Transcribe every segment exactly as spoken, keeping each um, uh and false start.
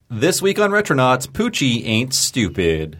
This week on Retronauts, Poochie ain't stupid.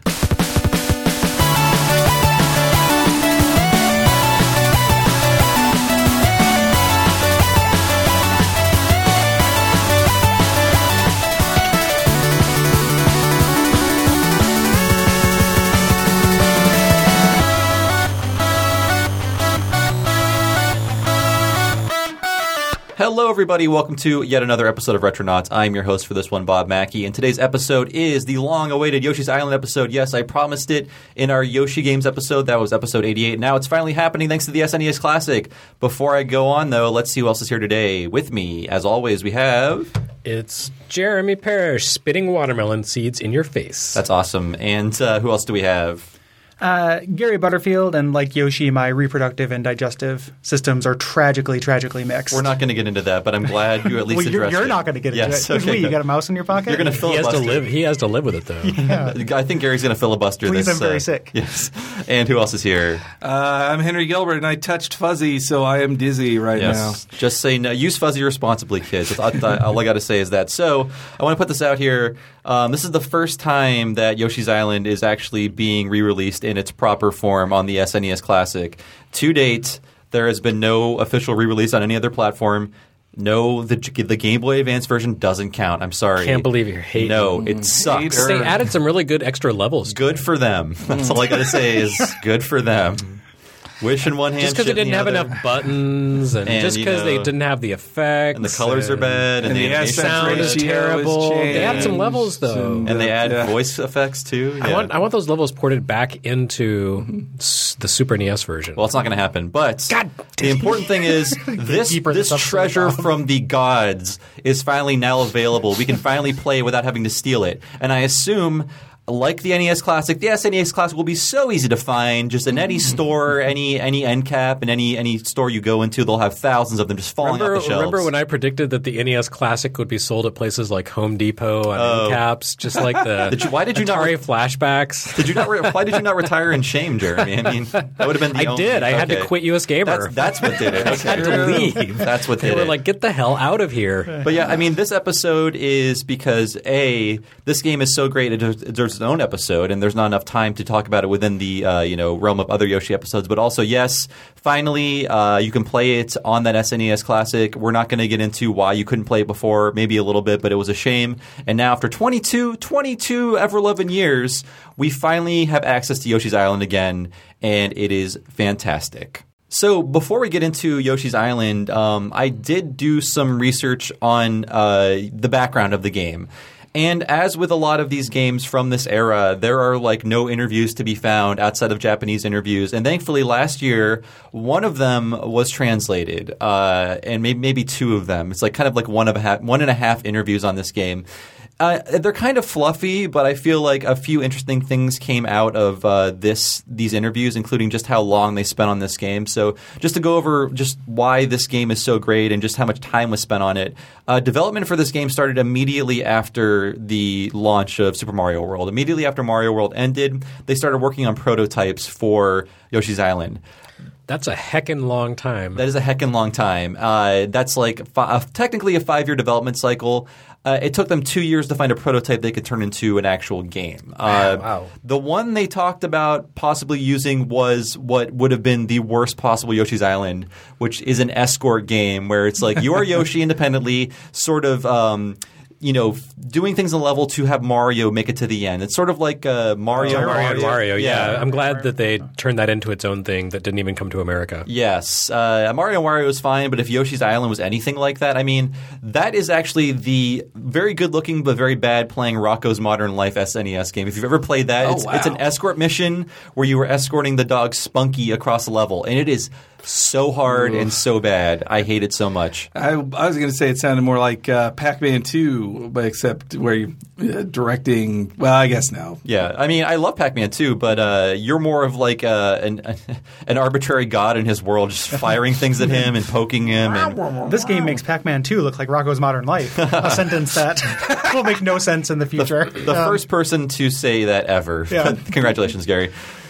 Hello, everybody. Welcome to yet another episode of Retronauts. I'm your host for this one, Bob Mackey, and today's episode is the long-awaited Yoshi's Island episode. Yes, I promised it in our Yoshi Games episode. That was episode eighty-eight. Now it's finally happening thanks to the S N E S Classic. Before I go on, though, let's see who else is here today. With me, as always, we have... It's Jeremy Parrish spitting watermelon seeds in your face. That's awesome. And uh, who else do we have? Uh, Gary Butterfield, and like Yoshi, my reproductive and digestive systems are tragically, tragically mixed. We're not going to get into that, but I'm glad you at least well, you're, addressed you're it. not going to get into yes, it. Okay, Who's we? You got a mouse in your pocket? You're going to he has filibuster. to live. He has to live with it, though. Yeah. I think Gary's going to filibuster Please, this. I'm very uh, sick. Yes. And who else is here? Uh, I'm Henry Gilbert, and I touched Fuzzy, so I am dizzy right yes. now. Just say no. Use Fuzzy responsibly, kids. That's all I got to say is that. So I want to put this out here. Um, this is the first time that Yoshi's Island is actually being re-released in its proper form on the S N E S Classic. To date, there has been no official re-release on any other platform. No, the the Game Boy Advance version doesn't count. I'm sorry. Can't believe you're hating. No, it sucks. They added some really good extra levels. Good for them. That's all I got to say is good for them. Wish in one hand, just because they shit in didn't the have other. enough buttons, and, And, just you because know, they didn't have the effects, And the colors and, are bad, and, and the, the animation sound is ratio terrible. changed. They added some levels, though. And, and they add yeah. voice effects too. Yeah. I want I want those levels ported back into s- the Super N E S version. Well, it's not going to happen. But God the important thing is this Keeper this this episode treasure off. from the gods is finally now available. We can finally play without having to steal it. And I assume, like the N E S Classic, the S N E S Classic will be so easy to find. Just in any store, any any end cap, and any any store you go into, they'll have thousands of them just falling remember, off the shelves. remember when I predicted that the N E S Classic would be sold at places like Home Depot and Oh. end caps, just like the Did you- why did you not Atari re- flashbacks? Did you not? Re- why did you not retire in shame, Jeremy? I mean, that would have been the I only, did. I had to okay. quit U S Gamer. That's, that's what did it. I had to leave. That's what They did were it. like, get the hell out of here. But yeah, I mean, this episode is because, A, this game is so great, it deserves its own episode, and there's not enough time to talk about it within the uh, you know realm of other Yoshi episodes. But also, yes, finally, uh, you can play it on that S N E S Classic. We're not going to get into why you couldn't play it before, maybe a little bit, but it was a shame. And now, after twenty-two, twenty-two ever-loving years, we finally have access to Yoshi's Island again, and it is fantastic. So before we get into Yoshi's Island, um, I did do some research on uh, the background of the game. And as with a lot of these games from this era, there are like no interviews to be found outside of Japanese interviews. And thankfully last year, one of them was translated, uh, and maybe, maybe two of them. It's like kind of like one of a half, one and a half interviews on this game. Uh, they're kind of fluffy, but I feel like a few interesting things came out of uh, this these interviews, including just how long they spent on this game. So just to go over just why this game is so great and just how much time was spent on it, uh, development for this game started immediately after the launch of Super Mario World. Immediately after Mario World ended, they started working on prototypes for Yoshi's Island. That's a heckin' long time. That is a heckin' long time. Uh, that's like fi- uh, technically a five-year development cycle. Uh, it took them two years to find a prototype they could turn into an actual game. Uh, wow. The one they talked about possibly using was what would have been the worst possible Yoshi's Island, which is an escort game where it's like you are Yoshi independently, sort of um, – you know, doing things on the level to have Mario make it to the end. It's sort of like uh, Mario. Mario, Mario, Mario, yeah. yeah. I'm glad that they turned that into its own thing that didn't even come to America. Yes. Uh, Mario Wario is fine, but if Yoshi's Island was anything like that, I mean, that is actually the very good-looking but very bad playing Rocco's Modern Life S N E S game. If you've ever played that, Oh, it's, wow. it's an escort mission where you were escorting the dog Spunky across the level, and it is so hard and so bad. I hate it so much. I, I was going to say it sounded more like uh, Pac-Man two, but except where you're uh, directing. Well, I guess no. Yeah, I mean, I love Pac-Man too, but uh, you're more of like uh, an an arbitrary god in his world, just firing things at him and poking him. And This game makes Pac-Man two look like Rocco's Modern Life, a sentence that will make no sense in the future. the Um, first person to say that ever. Yeah. Congratulations, Gary.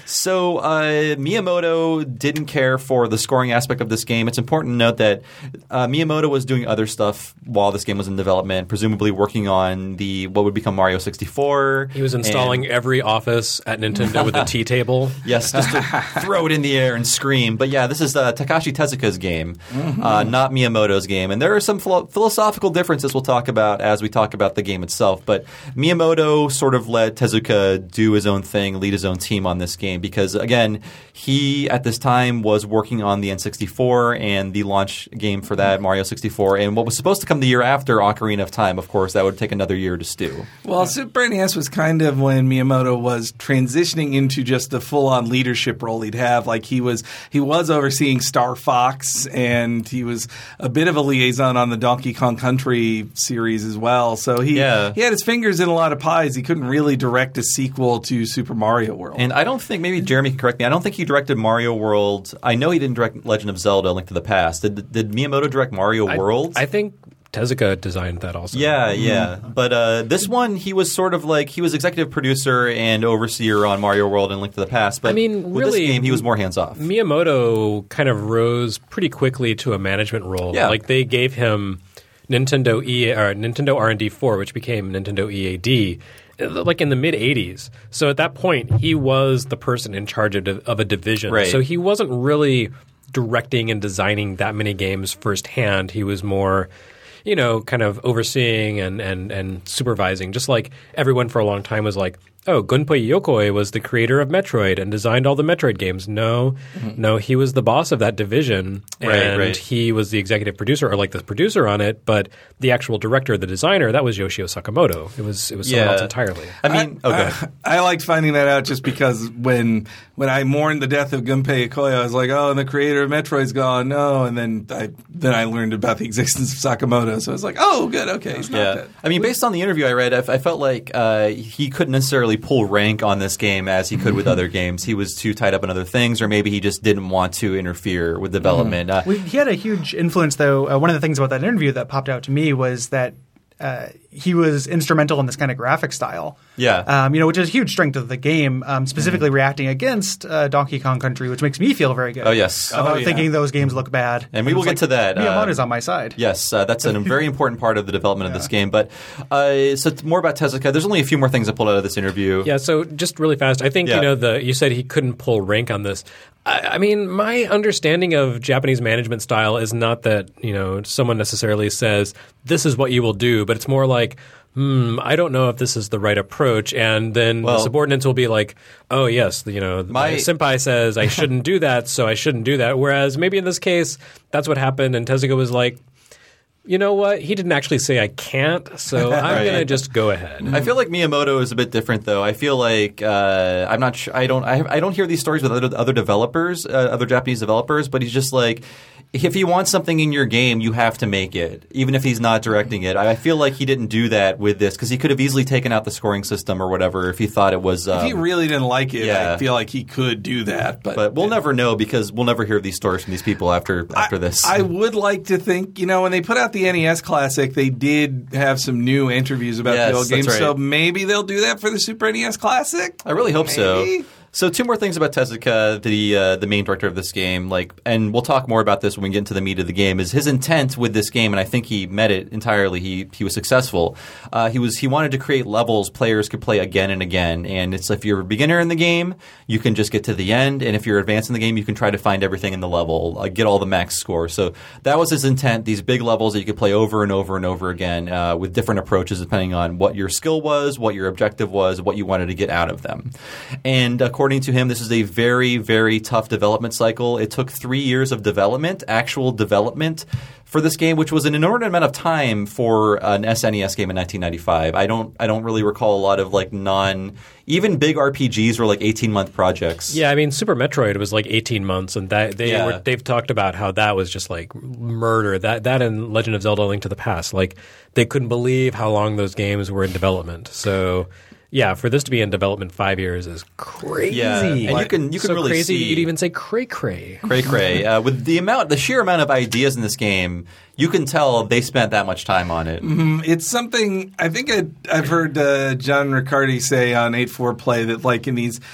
So uh, Miyamoto didn't care for the scoring aspect of this game. It's important to note that uh, Miyamoto was doing other stuff while this game was in development, presumably working on the what would become Mario sixty-four. He was installing and, every office at Nintendo with a tea table. Yes, just to throw it in the air and scream. But yeah, this is uh, Takashi Tezuka's game, mm-hmm. uh, not Miyamoto's game. And there are some philo- philosophical differences we'll talk about as we talk about the game itself. But Miyamoto sort of let Tezuka do his own thing, lead his own team on this game. Because, again, he, at this time, was working on the N sixty-four and the launch game for that, Mario sixty-four, and what was supposed to come the year after, Ocarina of Time, of course. That would take another year to stew. Well, Super N E S was kind of when Miyamoto was transitioning into just the full-on leadership role he'd have. Like, he was he was overseeing Star Fox, and he was a bit of a liaison on the Donkey Kong Country series as well. So he, yeah. he had his fingers in a lot of pies. He couldn't really direct a sequel to Super Mario World. And I don't think – maybe Jeremy can correct me. I don't think he directed Mario World. I know he didn't direct Legend of Zelda: Link to the Past. Did, did Miyamoto direct Mario I, World? I think Tezuka designed that also. Yeah, yeah. Mm-hmm. But uh, this one, he was sort of like – he was executive producer and overseer on Mario World and Link to the Past. But I mean, with really, this game, he was more hands-off. Miyamoto kind of rose pretty quickly to a management role. Yeah. Like, they gave him Nintendo E or Nintendo R and D four, which became Nintendo E A D, like in the mid eighties. So at that point, he was the person in charge of, of a division. Right. So he wasn't really directing and designing that many games firsthand. He was more, you know, kind of overseeing and, and, and supervising, just like everyone for a long time was like, oh, Gunpei Yokoi was the creator of Metroid and designed all the Metroid games. No, mm-hmm. no, he was the boss of that division, right, and right. he was the executive producer, or like the producer on it, but the actual director, the designer, that was Yoshio Sakamoto. It was it was someone Yeah. else entirely. I mean, I, okay. I, I liked finding that out just because when when I mourned the death of Gunpei Yokoi, I was like, oh, and the creator of Metroid's gone. No, and then I then I learned about the existence of Sakamoto, so I was like, oh, good, okay, he's not Yeah. dead. I mean, based on the interview I read, I, I felt like uh, he couldn't necessarily pull rank on this game as he could with other games. He was too tied up in other things, or maybe he just didn't want to interfere with development. Uh, We, he had a huge influence, though. Uh, one of the things about that interview that popped out to me was that uh, he was instrumental in this kind of graphic style. Yeah. Um, you know, which is a huge strength of the game, um, specifically mm-hmm. reacting against uh, Donkey Kong Country, which makes me feel very good. Oh, yes. About Oh, yeah. thinking those games look bad. And we will get like, to that. Miyamoto's uh, on my side. Yes, uh, that's a very important part of the development of this game. But uh, so t- more about Tezuka. There's only a few more things I pulled out of this interview. Yeah, so just really fast, I think Yeah. you know the you said he couldn't pull rank on this. I, I mean, my understanding of Japanese management style is not that you know someone necessarily says this is what you will do, but it's more like, hmm, I don't know if this is the right approach, and then Well- the subordinates will be like, oh yes, you know, My- my senpai says I shouldn't do that, so I shouldn't do that. Whereas maybe in this case, that's what happened, and Tezuka was like, you know what? He didn't actually say I can't, so I'm Right. going to just go ahead. I feel like Miyamoto is a bit different, though. I feel like uh, I'm not sure. I don't. I, I don't hear these stories with other, other developers, uh, other Japanese developers. But he's just like, if he wants something in your game, you have to make it, even if he's not directing it. I, I feel like he didn't do that with this because he could have easily taken out the scoring system or whatever if he thought it was. Um, If he really didn't like it, yeah. I feel like he could do that. But, but we'll never know because we'll never hear these stories from these people after after I, this. I would like to think, you know, when they put out the N E S Classic, they did have some new interviews about Yes, the old games. that's right. So maybe they'll do that for the Super N E S Classic. I really hope Maybe. so. So two more things about Tezuka, the uh, the main director of this game, like, and we'll talk more about this when we get into the meat of the game. Is his intent with this game, and I think he met it entirely. He he was successful. Uh, he was he wanted to create levels players could play again and again. And it's if you're a beginner in the game, you can just get to the end, and if you're advanced in the game, you can try to find everything in the level, uh, get all the max score. So that was his intent. These big levels that you could play over and over and over again uh, with different approaches depending on what your skill was, what your objective was, what you wanted to get out of them. And according to him, this is a very, very tough development cycle. It took three years of development, actual development, for this game, which was an inordinate amount of time for an S N E S game in nineteen ninety-five. I don't, I don't really recall a lot of like non, even big R P Gs were like eighteen month projects. Yeah, I mean, Super Metroid was like eighteen months, and that they Yeah. were, they've talked about how that was just like murder. That that and Legend of Zelda: Link to the Past, like they couldn't believe how long those games were in development. So. Yeah, for this to be in development five years is crazy. Yeah, and you can you can so really crazy see you'd even say cray cray. cray cray uh, with the amount, the sheer amount of ideas in this game. You can tell they spent that much time on it. Mm, it's something I think I, I've heard uh, John Riccardi say on eight four Play that like in these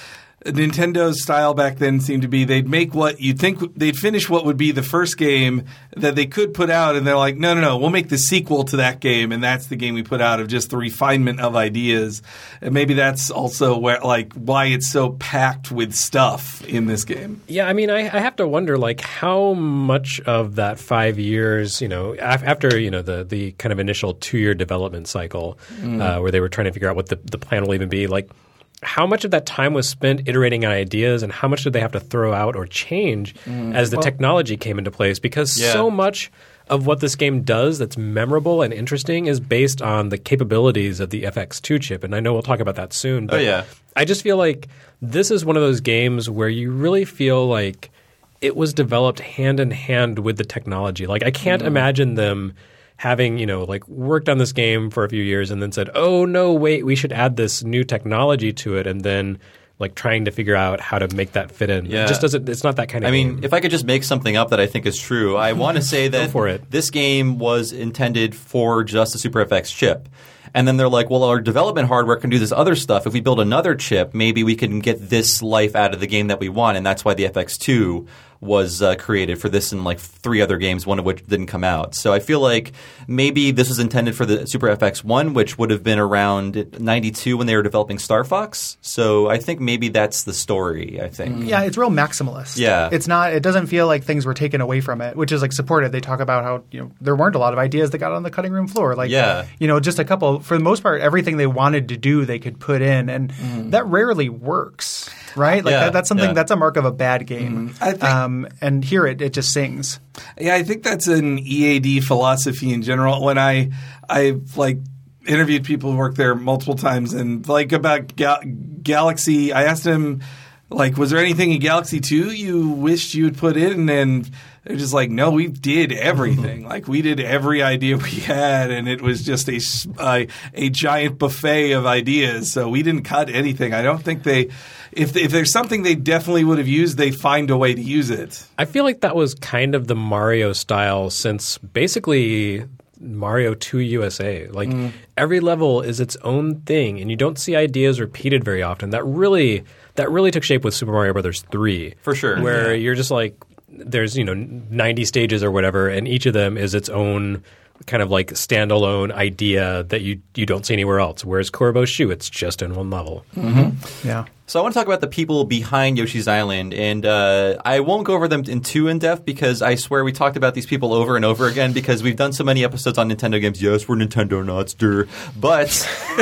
Nintendo's style back then seemed to be they'd make what you'd think they'd finish what would be the first game that they could put out, and they're like, no, no, no, we'll make the sequel to that game, and that's the game we put out of just the refinement of ideas. And maybe that's also where like why it's so packed with stuff in this game. Yeah, I mean, I, I have to wonder like how much of that five years, you know, af- after you know the the kind of initial two year development cycle mm. uh, where they were trying to figure out what the, the plan will even be, like. How much of that time was spent iterating on ideas, and how much did they have to throw out or change mm. as the well, technology came into place? Because yeah. so much of what this game does that's memorable and interesting is based on the capabilities of the F X two chip. And I know we'll talk about that soon. But oh, yeah. I just feel like this is one of those games where you really feel like it was developed hand in hand with the technology. Like I can't mm. imagine them having, you know, like worked on this game for a few years and then said, oh, no, wait, we should add this new technology to it, and then like trying to figure out how to make that fit in. Yeah. It just doesn't – it's not that kind of I game. mean, if I could just make something up that I think is true, I want to say that for it. This game was intended for just the Super F X chip. And then they're like, well, our development hardware can do this other stuff. If we build another chip, maybe we can get this life out of the game that we want. And that's why the F X two was uh, created for this and like three other games, one of which didn't come out. So I feel like maybe this was intended for the Super F X one, which would have been around ninety-two when they were developing Star Fox. So I think maybe that's the story, I think. Yeah, it's real maximalist. Yeah. It's not – it doesn't feel like things were taken away from it, which is like supported. They talk about how, you know, there weren't a lot of ideas that got on the cutting room floor. Like, yeah. you know, just a couple. For the most part, everything they wanted to do they could put in, and mm. that rarely works. Right? Like yeah, that, that's something yeah. that's a mark of a bad game. Mm, I think, um, and here it, it just sings. Yeah, I think that's an E A D philosophy in general. When I I've like interviewed people who work there multiple times, and like about Ga- Galaxy, I asked them like, was there anything in Galaxy two you wished you would put in? And they're just like, no, we did everything. Like we did every idea we had, and it was just a, a a giant buffet of ideas. So we didn't cut anything. I don't think they if if there's something they definitely would have used, they find a way to use it. I feel like that was kind of the Mario style since basically Mario two U S A. Like mm. every level is its own thing, and you don't see ideas repeated very often. That really that really took shape with Super Mario Brothers three. For sure. Where yeah. you're just like there's, you know, ninety stages or whatever, and each of them is its own kind of like standalone idea that you you don't see anywhere else. Whereas Kurobo's Shoe, it's just in one level. Mm-hmm. Yeah. So I want to talk about the people behind Yoshi's Island, and uh, I won't go over them in too in-depth because I swear we talked about these people over and over again because we've done so many episodes on Nintendo games. Yes, we're Nintendo nuts, dur. But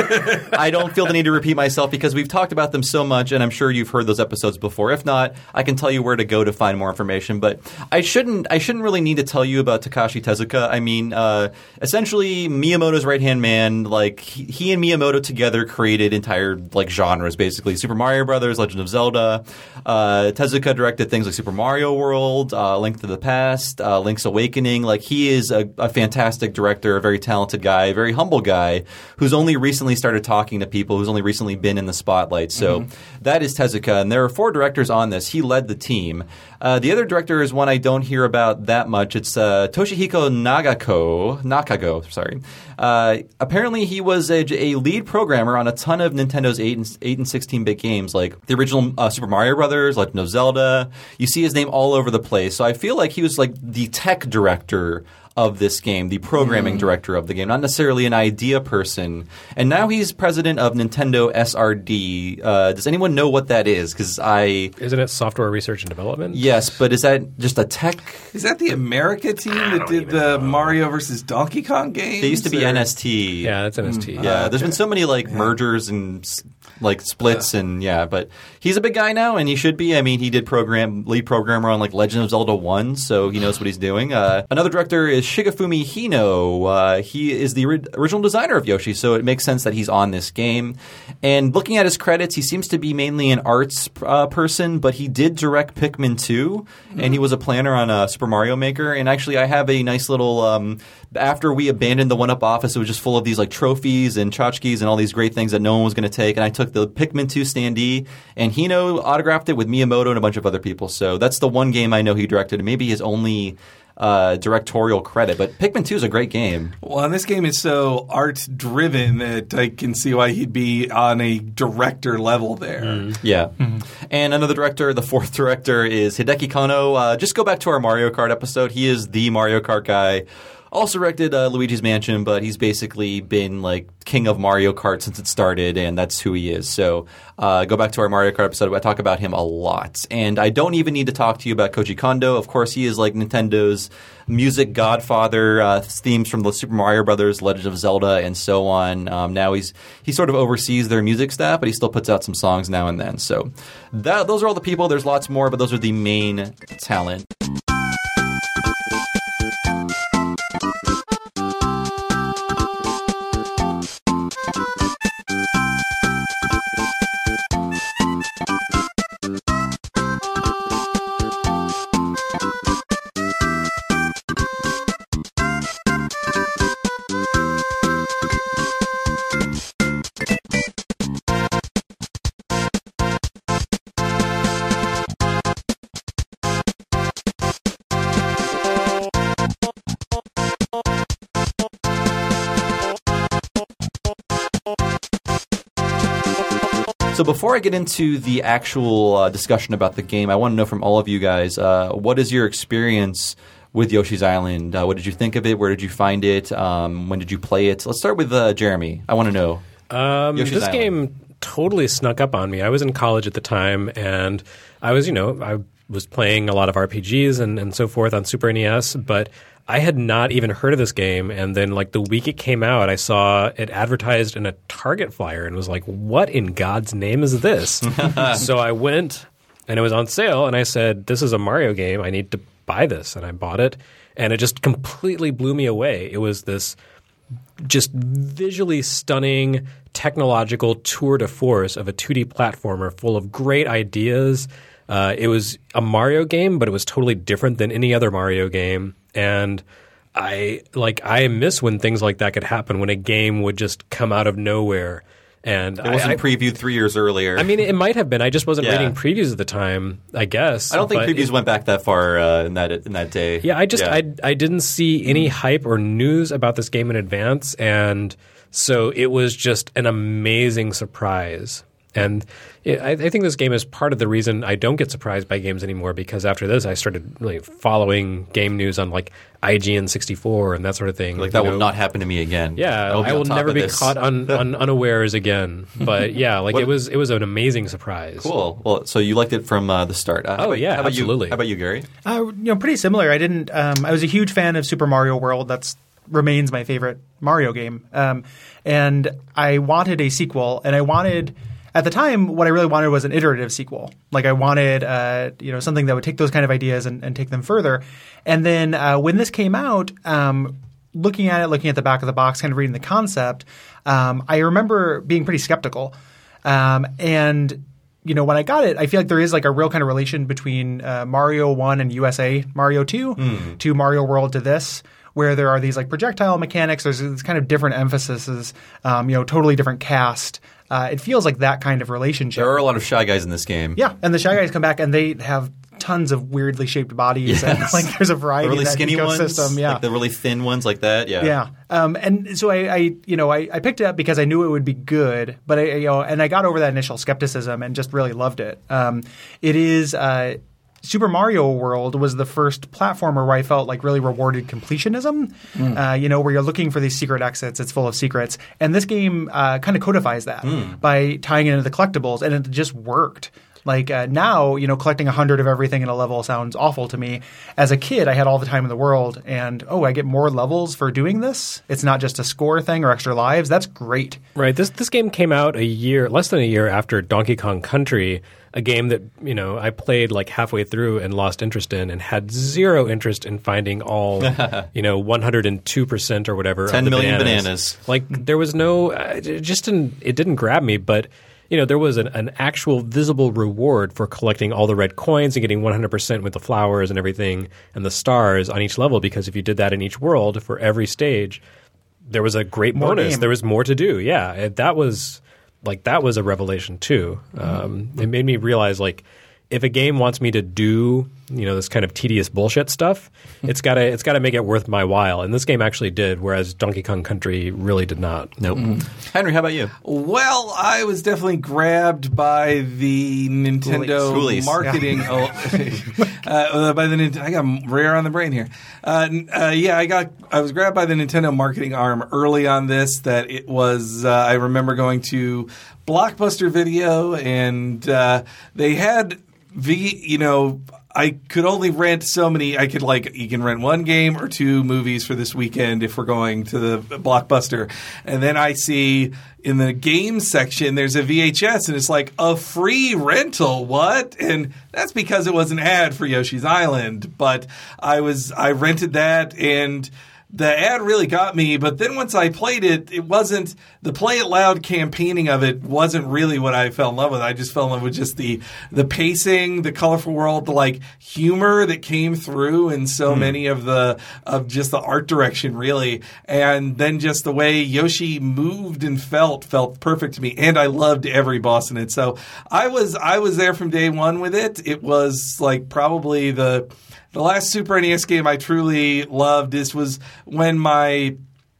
I don't feel the need to repeat myself because we've talked about them so much, and I'm sure you've heard those episodes before. If not, I can tell you where to go to find more information. But I shouldn't I shouldn't really need to tell you about Takashi Tezuka. I mean, uh, essentially Miyamoto's right-hand man. Like he, he and Miyamoto together created entire like genres, basically. Super Mario Brothers, Legend of Zelda. Uh, Tezuka directed things like Super Mario World, uh, Link to the Past, uh, Link's Awakening. Like he is a, a fantastic director, a very talented guy, a very humble guy who's only recently started talking to people, who's only recently been in the spotlight. So mm-hmm. that is Tezuka, and there are four directors on this. He led the team. Uh, the other director is one I don't hear about that much. It's uh, Toshihiko Nagako, Nakago. Sorry. Uh, apparently, he was a, a lead programmer on a ton of Nintendo's eight and, eight and sixteen-bit games, like the original uh, Super Mario Brothers, Legend of Zelda. You see his name all over the place. So I feel like he was like the tech director of this game, the programming mm. director of the game, not necessarily an idea person. And now he's president of Nintendo S R D. Uh, does anyone know what that is? Because I isn't it software research and development? Yes, but is that just a tech? Is that the America team that did the know. Mario versus Donkey Kong games? They used to be or? N S T. Yeah, that's N S T. Mm. Yeah, uh, there's okay. been so many like yeah. mergers and like splits yeah. and yeah, but he's a big guy now, and he should be. I mean, he did program lead programmer on like Legend of Zelda one, so he knows what he's doing. Uh, another director is Shigefumi Hino. Uh, he is the ori- original designer of Yoshi, so it makes sense that he's on this game. And looking at his credits, he seems to be mainly an arts uh, person, but he did direct Pikmin two, mm-hmm. and he was a planner on uh, Super Mario Maker. And actually, I have a nice little um, after we abandoned the one-up office, it was just full of these like trophies and tchotchkes and all these great things that no one was going to take. And I took the Pikmin two standee, and Hino autographed it with Miyamoto and a bunch of other people. So that's the one game I know he directed, and maybe his only uh, directorial credit. But Pikmin two is a great game. Well, and this game is so art-driven that I can see why he'd be on a director level there. Mm. Yeah. Mm-hmm. And another director, the fourth director, is Hideki Kono. Uh, just go back to our Mario Kart episode. He is the Mario Kart guy. Also directed uh, Luigi's Mansion, but he's basically been like king of Mario Kart since it started, and that's who he is. So uh, go back to our Mario Kart episode. I talk about him a lot. And I don't even need to talk to you about Koji Kondo. Of course, he is like Nintendo's music godfather, uh, themes from the Super Mario Brothers, Legend of Zelda, and so on. Um, now he's he sort of oversees their music staff, but he still puts out some songs now and then. So that, those are all the people. There's lots more, but those are the main talent. So before I get into the actual uh, discussion about the game, I want to know from all of you guys, uh, what is your experience with Yoshi's Island? Uh, what did you think of it? Where did you find it? Um, when did you play it? Let's start with uh, Jeremy. I want to know. Um, Yoshi's this Island. game totally snuck up on me. I was in college at the time, and I was, you know, I was playing a lot of R P Gs and, and so forth on Super N E S, but I had not even heard of this game, and then like the week it came out, I saw it advertised in a Target flyer and was like, what in God's name is this? So I went, and it was on sale, and I said, this is a Mario game. I need to buy this, and I bought it, and it just completely blew me away. It was this just visually stunning technological tour de force of a two D platformer full of great ideas. Uh, it was a Mario game, but it was totally different than any other Mario game. And I like I miss when things like that could happen, when a game would just come out of nowhere. And it wasn't I, previewed three years earlier. I mean, it might have been. I just wasn't Yeah. reading previews at the time, I guess. I don't think but previews it, went back that far uh, in that in that day. Yeah, I just I I didn't see any hype or news about this game in advance, and so it was just an amazing surprise. And it, I, I think this game is part of the reason I don't get surprised by games anymore, because after this I started really following game news on like I G N sixty-four and that sort of thing. Like that you will know? not happen to me again. Yeah, I will, I will never be this. caught un, un, unawares again. But yeah, like What- it was it was an amazing surprise. Cool. Well, so you liked it from uh, the start. Uh, how Oh, about- yeah, how about absolutely. You, how about you, Gary? Uh, you know, pretty similar. I didn't. Um, I was a huge fan of Super Mario World. That's remains my favorite Mario game. Um, and I wanted a sequel, and I wanted. At the time, what I really wanted was an iterative sequel. Like I wanted, uh, you know, something that would take those kind of ideas and, and take them further. And then uh, when this came out, um, looking at it, looking at the back of the box, kind of reading the concept, um, I remember being pretty skeptical. Um, and you know, when I got it, I feel like there is like a real kind of relation between uh, Mario one and U S A Mario two Mm. to Mario World to this, where there are these like projectile mechanics. There's these kind of different emphases, um, you know, totally different cast. Uh, it feels like that kind of relationship. There are a lot of Shy Guys in this game. Yeah, and the Shy Guys come back and they have tons of weirdly shaped bodies. Yes. And like there's a The variety really in that skinny ecosystem. ones, Yeah. like the really thin ones, like that. Yeah. Yeah, um, and so I, I, you know, I, I picked it up because I knew it would be good, but I, you know, and I got over that initial skepticism and just really loved it. Um, it is uh, Super Mario World was the first platformer where I felt like really rewarded completionism. Mm. Uh, you know, where you're looking for these secret exits, it's full of secrets, and this game uh, kind of codifies that Mm. by tying it into the collectibles, and it just worked. Like uh, now, you know, collecting a hundred of everything in a level sounds awful to me. As a kid, I had all the time in the world, and oh, I get more levels for doing this. It's not just a score thing or extra lives. That's great. Right. This this game came out a year, less than a year after Donkey Kong Country, a game that, you know, I played like halfway through and lost interest in, and had zero interest in finding all, you know, one hundred two percent or whatever. ten of the million bananas. bananas. Like there was no, uh, it just didn't, it didn't grab me, but. You know, there was an, an actual visible reward for collecting all the red coins and getting one hundred percent with the flowers and everything and the stars on each level, because if you did that in each world for every stage, there was a great More bonus. game. There was more to do. Yeah, and that was like that was a revelation too. Um, it made me realize like if a game wants me to do you know, this kind of tedious bullshit stuff. It's got to it's got to make it worth my while. And this game actually did, whereas Donkey Kong Country really did not. Nope. Mm. Henry, how about you? Well, I was definitely grabbed by the Nintendo Coolies. marketing. Yeah. Oh, uh, by the I got rare on the brain here. Uh, uh, yeah, I got I was grabbed by the Nintendo marketing arm early on this. That it was. Uh, I remember going to Blockbuster Video, and uh, they had V. You know. I could only rent so many. I could like you can rent one game or two movies for this weekend if we're going to the Blockbuster. And then I see in the games section there's a V H S and it's like a free rental. What? And that's because it was an ad for Yoshi's Island. But I was I rented that and the ad really got me, but then once I played it, it wasn't – the Play It Loud campaigning of it wasn't really what I fell in love with. I just fell in love with just the the pacing, the colorful world, the like humor that came through in so mm. many of the – of just the art direction really. And then just the way Yoshi moved and felt felt perfect to me. And I loved every boss in it. So I was I was there from day one with it. It was like probably the – The last Super N E S game I truly loved. This was when my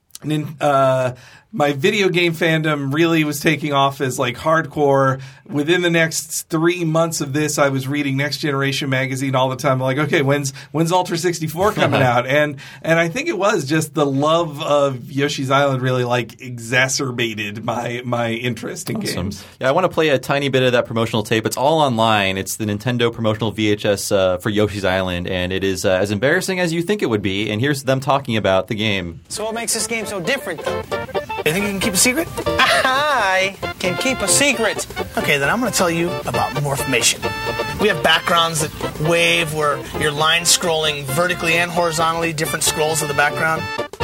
uh, my video game fandom really was taking off as like hardcore. Within the next three months of this, I was reading Next Generation magazine all the time. I'm like, okay, when's when's Ultra sixty-four coming out? And and I think it was just the love of Yoshi's Island really like exacerbated my my interest in awesome. games. Yeah, I want to play a tiny bit of that promotional tape. It's all online. It's the Nintendo promotional V H S uh, for Yoshi's Island, and it is uh, as embarrassing as you think it would be. And here's them talking about the game. So what makes this game so different, though? You think you can keep a secret? I can keep a secret. Okay, then I'm going to tell you about Morphmation. We have backgrounds that wave where you're line scrolling vertically and horizontally, different scrolls of the background.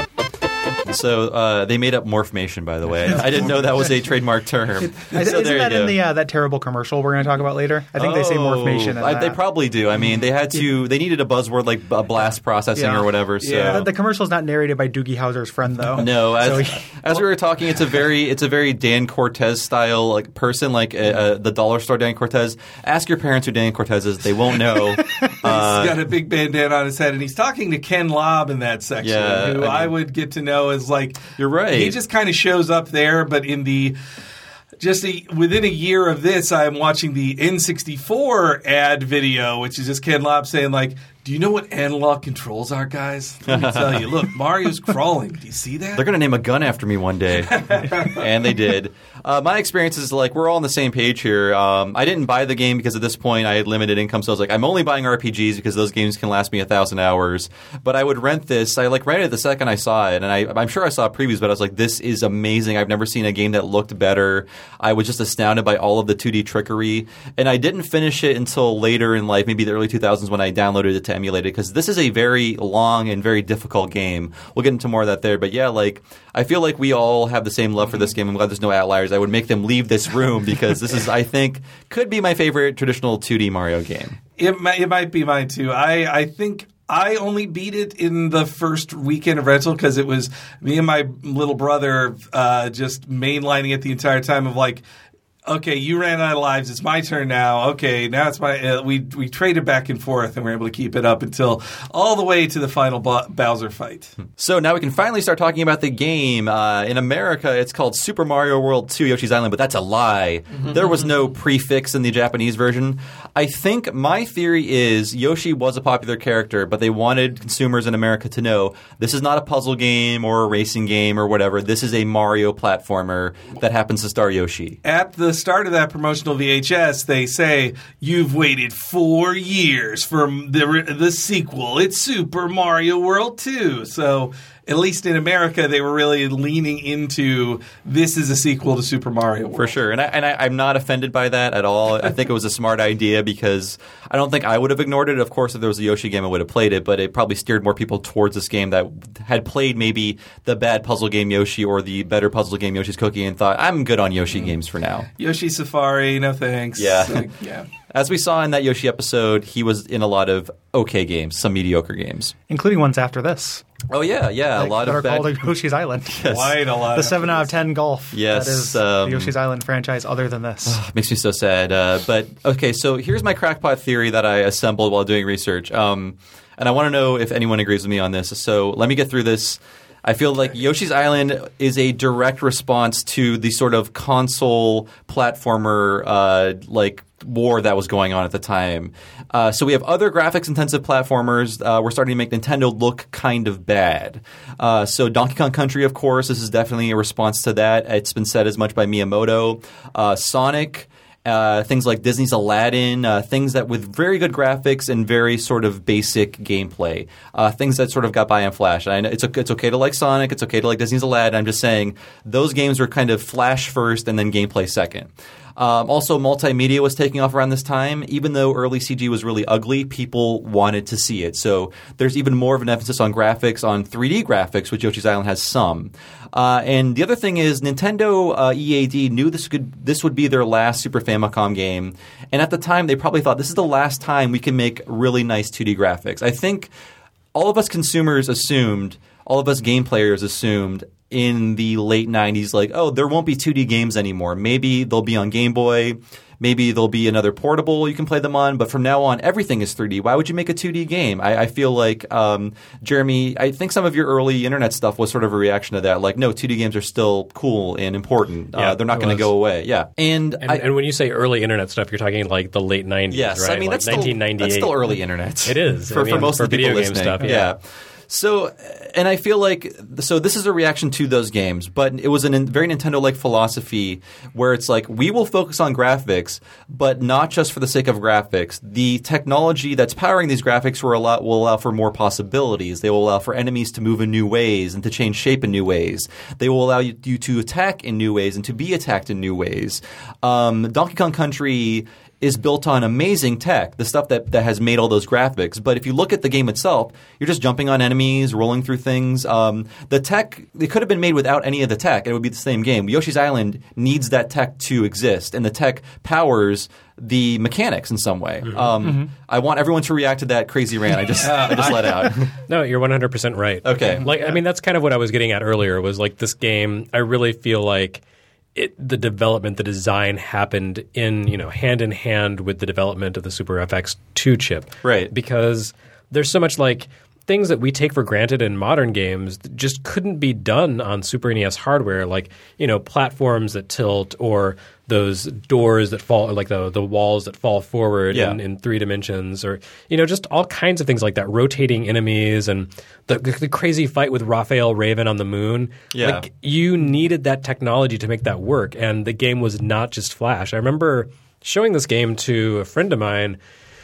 So uh, they made up Morphmation, by the way. I didn't know that was a trademark term. so Isn't that in the uh, that terrible commercial we're going to talk about later? I think oh, they say Morphmation. In I, that. They probably do. I mean, they had to. They needed a buzzword like a blast processing yeah. or whatever. So yeah. the, the commercial is not narrated by Doogie Howser's friend, though. No, as, so he, as we were talking, it's a very it's a very Dan Cortez style like person, like uh, uh, the dollar store Dan Cortez. Ask your parents who Dan Cortez is; they won't know. uh, he's got a big bandana on his head, and he's talking to Ken Lobb in that section, yeah, who I, mean, I would get to know as like you're right. He just kind of shows up there, but in the just a, within a year of this, I'm watching the N sixty-four ad video, which is just Ken Lobb saying like, "Do you know what analog controls are, guys? Let me tell you. Look, Mario's crawling. Do you see that? They're going to name a gun after me one day." And they did. Uh, my experience is like we're all on the same page here. Um, I didn't buy the game because at this point I had limited income, so I was like, I'm only buying R P Gs because those games can last me a thousand hours. But I would rent this. I like rented it the second I saw it, and I, I'm sure I saw previews, but I was like, this is amazing. I've never seen a game that looked better. I was just astounded by all of the two D trickery, and I didn't finish it until later in life, maybe the early two thousands when I downloaded it to emulate it, because this is a very long and very difficult game. We'll get into more of that there, but yeah, like I feel like we all have the same love for this game. I'm glad there's no outliers. I would make them leave this room because this is, I think, could be my favorite traditional two D Mario game. It might, it might be mine too. I, I think I only beat it in the first weekend of rental because it was me and my little brother uh, just mainlining it the entire time of like, okay, you ran out of lives. It's my turn now. Okay, now it's my. Uh, we we traded back and forth, and we were able to keep it up until all the way to the final Bo- Bowser fight. So now we can finally start talking about the game. Uh, in America, it's called Super Mario World two Yoshi's Island, but that's a lie. There was no prefix in the Japanese version. I think my theory is Yoshi was a popular character, but they wanted consumers in America to know this is not a puzzle game or a racing game or whatever. This is a Mario platformer that happens to star Yoshi. At the start of that promotional V H S, they say, you've waited four years for the, the sequel. It's Super Mario World two. So at least in America, they were really leaning into this is a sequel to Super Mario World. For sure. And, I, and I, I'm not offended by that at all. I think it was a smart idea because I don't think I would have ignored it. Of course, if there was a Yoshi game, I would have played it, but it probably steered more people towards this game that had played maybe the bad puzzle game Yoshi or the better puzzle game Yoshi's Cookie and thought, I'm good on Yoshi mm. games for now. Yoshi Safari, no thanks. Yeah. So, yeah. as we saw in that Yoshi episode, he was in a lot of okay games, some mediocre games. Including ones after this. Oh, yeah, yeah. Like, a lot that of are bad... called Yoshi's Island. Yes. Quite a lot. The seven out of ten golf. Yes, That is um, the Yoshi's Island franchise other than this. Makes me so sad. Uh, but, okay, so here's my crackpot theory that I assembled while doing research. Um, and I want to know if anyone agrees with me on this. So let me get through this. I feel like Yoshi's Island is a direct response to the sort of console platformer uh, like war that was going on at the time. Uh, so we have other graphics-intensive platformers. Uh, we're starting to make Nintendo look kind of bad. Uh, so Donkey Kong Country, of course, this is definitely a response to that. It's been said as much by Miyamoto. Uh, Sonic. Uh, things like Disney's Aladdin, uh, things that with very good graphics and very sort of basic gameplay, uh, things that sort of got by on Flash. And I know it's it's okay to like Sonic, it's okay to like Disney's Aladdin. I'm just saying those games were kind of Flash first and then gameplay second. Um, also, multimedia was taking off around this time. Even though early C G was really ugly, people wanted to see it. So there's even more of an emphasis on graphics, on three D graphics, which Yoshi's Island has some. Uh, and the other thing is Nintendo uh, E A D knew this could this would be their last Super Famicom game. And at the time, they probably thought this is the last time we can make really nice two D graphics. I think all of us consumers assumed, all of us game players assumed in the late nineties, like, oh, there won't be two D games anymore. Maybe they'll be on Game Boy. Maybe there'll be another portable you can play them on. But from now on, everything is three D. Why would you make a two D game? I, I feel like, um, Jeremy, I think some of your early internet stuff was sort of a reaction to that. Like, no, two D games are still cool and important. Yeah, uh, they're not it going to was. go away. Yeah. And, And, I, and when you say early internet stuff, you're talking like the late nineties, yes, right? I mean, like that's, still, nineteen ninety-eight. that's still early internet. It is. For, I mean, for most for of the people video game listening. stuff, yeah. So, and I feel like, so this is a reaction to those games, but it was a nin- very Nintendo-like philosophy where it's like, we will focus on graphics, but not just for the sake of graphics. The technology that's powering these graphics will allow, will allow for more possibilities. They will allow for enemies to move in new ways and to change shape in new ways. They will allow you, you to attack in new ways and to be attacked in new ways. Um, Donkey Kong Country is built on amazing tech, the stuff that, that has made all those graphics. But if you look at the game itself, you're just jumping on enemies, rolling through things. Um, the tech, it could have been made without any of the tech. It would be the same game. Yoshi's Island needs that tech to exist, and the tech powers the mechanics in some way. Mm-hmm. Um, Mm-hmm. I want everyone to react to that crazy rant I just, I just let out. No, you're one hundred percent right. Okay. Like, I mean, that's kind of what I was getting at earlier was like this game, I really feel like it, the development, the design happened in, you know, hand in hand with the development of the Super F X two chip. Right. Because there's so much like things that we take for granted in modern games that just couldn't be done on Super N E S hardware, like, you know, platforms that tilt or those doors that fall, like the the walls that fall forward Yeah. in, in three dimensions, or, you know, just all kinds of things like that, rotating enemies and the, the crazy fight with Raphael Raven on the moon. Yeah. Like, you needed that technology to make that work, and the game was not just Flash. I remember showing this game to a friend of mine,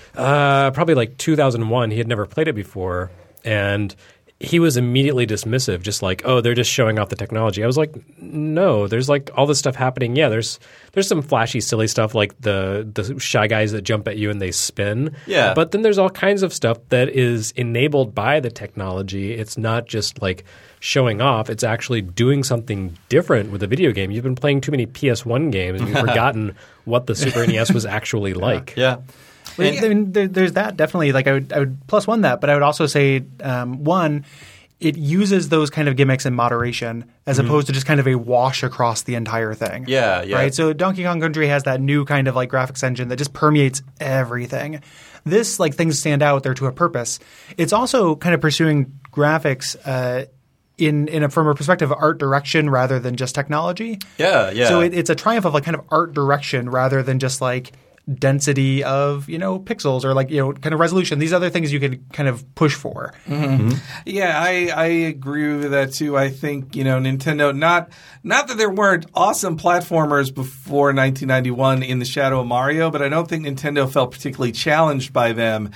uh, probably like two thousand one. He had never played it before, and he was immediately dismissive, just like, oh, they're just showing off the technology. I was like, no, there's like all this stuff happening. Yeah, there's there's some flashy, silly stuff like the the Shy Guys that jump at you and they spin. Yeah. But then there's all kinds of stuff that is enabled by the technology. It's not just like showing off. It's actually doing something different with a video game. You've been playing too many P S one games and you've forgotten what the Super N E S was actually like. Yeah. Well, I mean, there, there's that definitely. Like I would, I would plus one that, but I would also say um, one, it uses those kind of gimmicks in moderation as opposed to just kind of a wash across the entire thing. Yeah, yeah. Right. So Donkey Kong Country has that new kind of like graphics engine that just permeates everything. This, like, things stand out there to a purpose. It's also kind of pursuing graphics uh, in in a, from a perspective of art direction rather than just technology. Yeah, yeah. So it, it's a triumph of like kind of art direction rather than just like density of, you know, pixels or like, you know, kind of resolution. These other things you can kind of push for. Mm-hmm. Yeah, I, I agree with that too. I think, you know, Nintendo, not not that there weren't awesome platformers before nineteen ninety-one in the shadow of Mario, but I don't think Nintendo felt particularly challenged by them.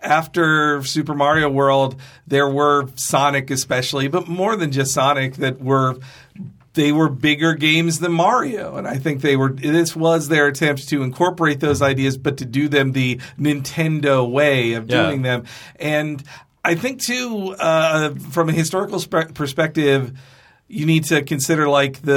After Super Mario World, there were Sonic especially, but more than just Sonic, that were they were bigger games than Mario. And I think they were, this was their attempt to incorporate those ideas, but to do them the Nintendo way of Yeah. doing them. And I think too, uh, from a historical spe- perspective, you need to consider like the,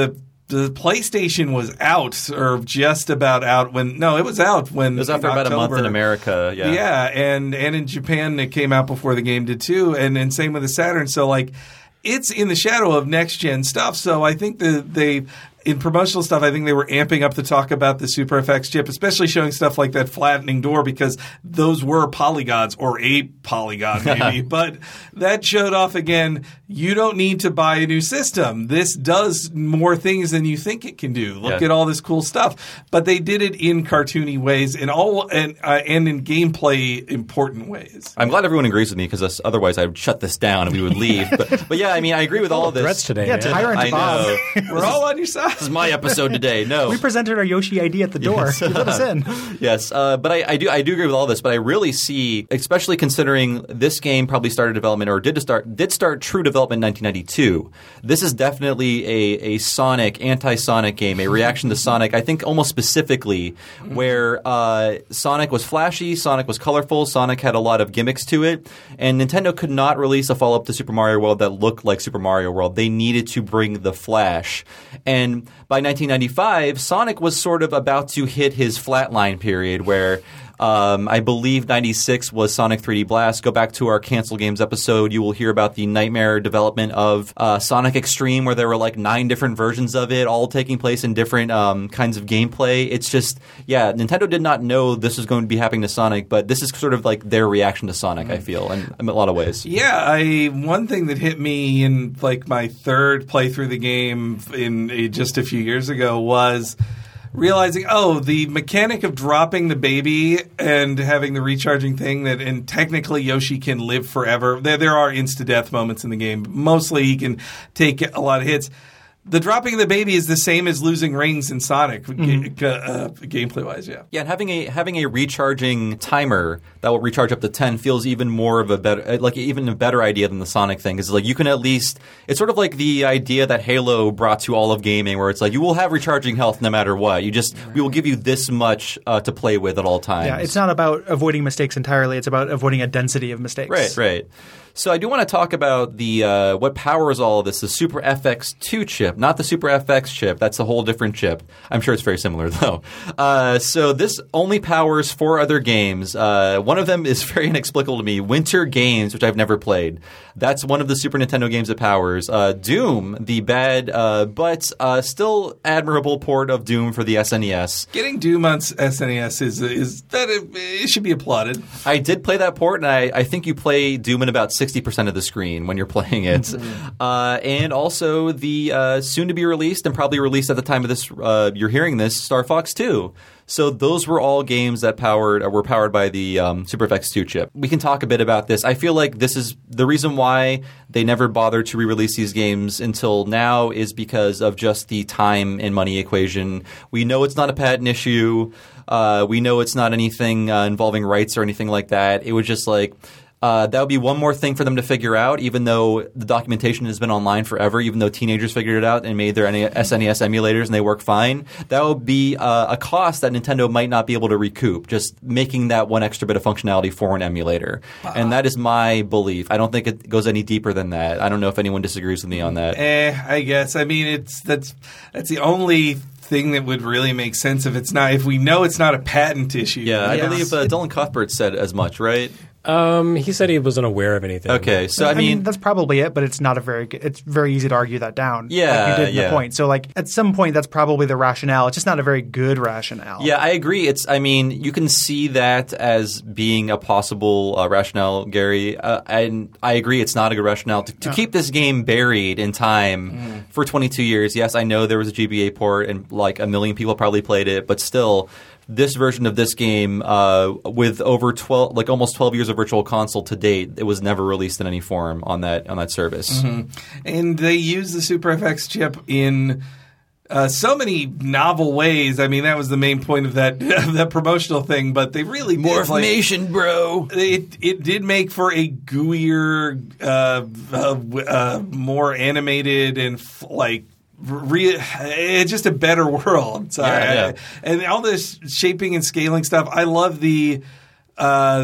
the PlayStation was out or just about out when no, it was out when it was out for about October. a month in America. Yeah, yeah, and and in Japan it came out before the game did too, and and same with the Saturn. So like, it's in the shadow of next gen stuff. So I think that they. In promotional stuff, I think they were amping up the talk about the Super F X chip, especially showing stuff like that flattening door because those were polygons or a polygon maybe. But that showed off again, you don't need to buy a new system. This does more things than you think it can do. Look yeah. at all this cool stuff. But they did it in cartoony ways and all and uh, and in gameplay important ways. I'm glad everyone agrees with me because otherwise I would shut this down and we would leave. but, but yeah, I mean, I agree with all of this. Threats today. Yeah, man. Tyrant I Bob. know. We're all on your side. This is my episode today. No. We presented our Yoshi I D at the door. Yes. You let us in. Yes, uh, but I, I do I do agree with all this. But I really see, especially considering this game probably started development or did start did start true development in nineteen ninety-two. This is definitely a a Sonic anti-Sonic game, a reaction to Sonic. I think almost specifically where uh, Sonic was flashy, Sonic was colorful, Sonic had a lot of gimmicks to it, and Nintendo could not release a follow up to Super Mario World that looked like Super Mario World. They needed to bring the flash, and by nineteen ninety-five, Sonic was sort of about to hit his flatline period where um, I believe ninety-six was Sonic three D Blast. Go back to our Cancel Games episode. You will hear about the nightmare development of uh, Sonic Extreme where there were like nine different versions of it all taking place in different um, kinds of gameplay. It's just, yeah, Nintendo did not know this was going to be happening to Sonic, but this is sort of like their reaction to Sonic, I feel, in, in a lot of ways. Yeah, I one thing that hit me in like my third playthrough of the game in uh, just a few years ago was realizing, oh, the mechanic of dropping the baby and having the recharging thing that, and technically Yoshi can live forever. There, there are insta-death moments in the game. But mostly he can take a lot of hits. The dropping of the baby is the same as losing rings in Sonic, mm-hmm. ga- uh, gameplay-wise, yeah. Yeah, and having a having a recharging timer that will recharge up to ten feels even more of a better, like even a better idea than the Sonic thing. Because like you can at least, it's sort of like the idea that Halo brought to all of gaming, where it's like you will have recharging health no matter what. You just right. we will give you this much uh, to play with at all times. Yeah, it's not about avoiding mistakes entirely. It's about avoiding a density of mistakes. Right, right. So I do want to talk about the uh, what powers all of this, the Super F X two chip, not the Super F X chip. That's a whole different chip. I'm sure it's very similar, though. Uh, so this only powers four other games. Uh, one of them is very inexplicable to me, Winter Games, which I've never played. That's one of the Super Nintendo games it powers. Uh, Doom, the bad uh, but uh, still admirable port of Doom for the S N E S. Getting Doom on S N E S is is that it, it should be applauded. I did play that port, and I, I think you play Doom in about sixty percent of the screen when you're playing it. Mm-hmm. Uh, and also the uh, soon-to-be released and probably released at the time of this uh, you're hearing this, Star Fox two. So those were all games that powered uh, were powered by the um, Super F X two chip. We can talk a bit about this. I feel like this is the reason why they never bothered to re-release these games until now is because of just the time and money equation. We know it's not a patent issue. Uh, we know it's not anything uh, involving rights or anything like that. It was just like Uh, that would be one more thing for them to figure out, even though the documentation has been online forever, even though teenagers figured it out and made their S N E S emulators and they work fine. That would be uh, a cost that Nintendo might not be able to recoup, just making that one extra bit of functionality for an emulator. Uh, and that is my belief. I don't think it goes any deeper than that. I don't know if anyone disagrees with me on that. Eh, I guess. I mean, it's that's that's the only thing that would really make sense if it's not if we know it's not a patent issue. Yeah, I Yes. believe uh, Dylan Cuthbert said as much, right? Um, he said he wasn't aware of anything. Okay, so I, I mean, mean, that's probably it, but it's not a very good, it's very easy to argue that down. Yeah, like you did in yeah. the point. So like at some point that's probably the rationale. It's just not a very good rationale. Yeah, I agree. It's. I mean, you can see that as being a possible uh, rationale, Gary. Uh, and I agree, it's not a good rationale to, to No. keep this game buried in time mm. for twenty-two years. Yes, I know there was a G B A port, and like a million people probably played it, but still. This version of this game, uh, with over twelve, like almost twelve years of Virtual Console to date, it was never released in any form on that on that service. Mm-hmm. And they use the Super F X chip in uh, so many novel ways. I mean, that was the main point of that of that promotional thing. But they really did, More information, like, bro. It it did make for a gooier, uh, uh, uh, more animated and f- like. Re- it's just a better world. Sorry. Yeah, yeah. And all this shaping and scaling stuff. I love the uh,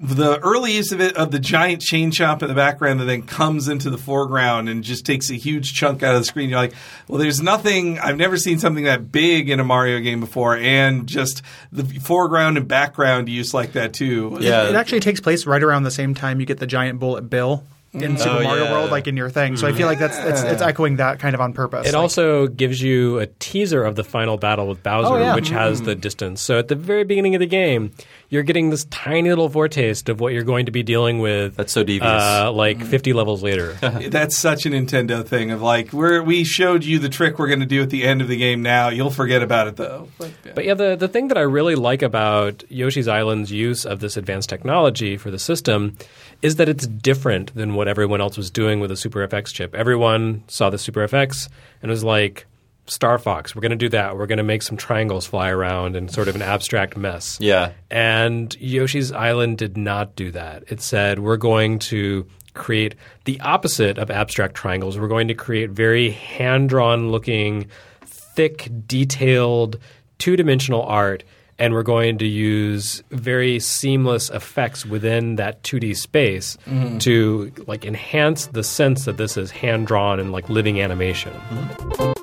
the early use of it of the giant chain chomp in the background that then comes into the foreground and just takes a huge chunk out of the screen. You're like, well, there's nothing. I've never seen something that big in a Mario game before, and just the foreground and background use like that too. Yeah. It actually takes place right around the same time you get the giant bullet bill in Super Oh, Mario yeah. World, like in your thing. So I feel like that's it's, it's echoing that kind of on purpose. It Like, also gives you a teaser of the final battle with Bowser, Oh, yeah. which has the distance. So at the very beginning of the game, you're getting this tiny little foretaste of what you're going to be dealing with. That's so devious. Uh, like fifty levels later. That's such a Nintendo thing of like, we're, we showed you the trick we're going to do at the end of the game now. You'll forget about it, though. Like, yeah. But yeah, the, the thing that I really like about Yoshi's Island's use of this advanced technology for the system is that it's different than what everyone else was doing with the Super F X chip. Everyone saw the Super F X and was like, Star Fox, we're going to do that. We're going to make some triangles fly around in sort of an abstract mess. Yeah. And Yoshi's Island did not do that. It said, we're going to create the opposite of abstract triangles. We're going to create very hand-drawn looking, thick, detailed, two-dimensional art, and we're going to use very seamless effects within that two D space mm-hmm. to like enhance the sense that this is hand-drawn and like living animation. Mm-hmm.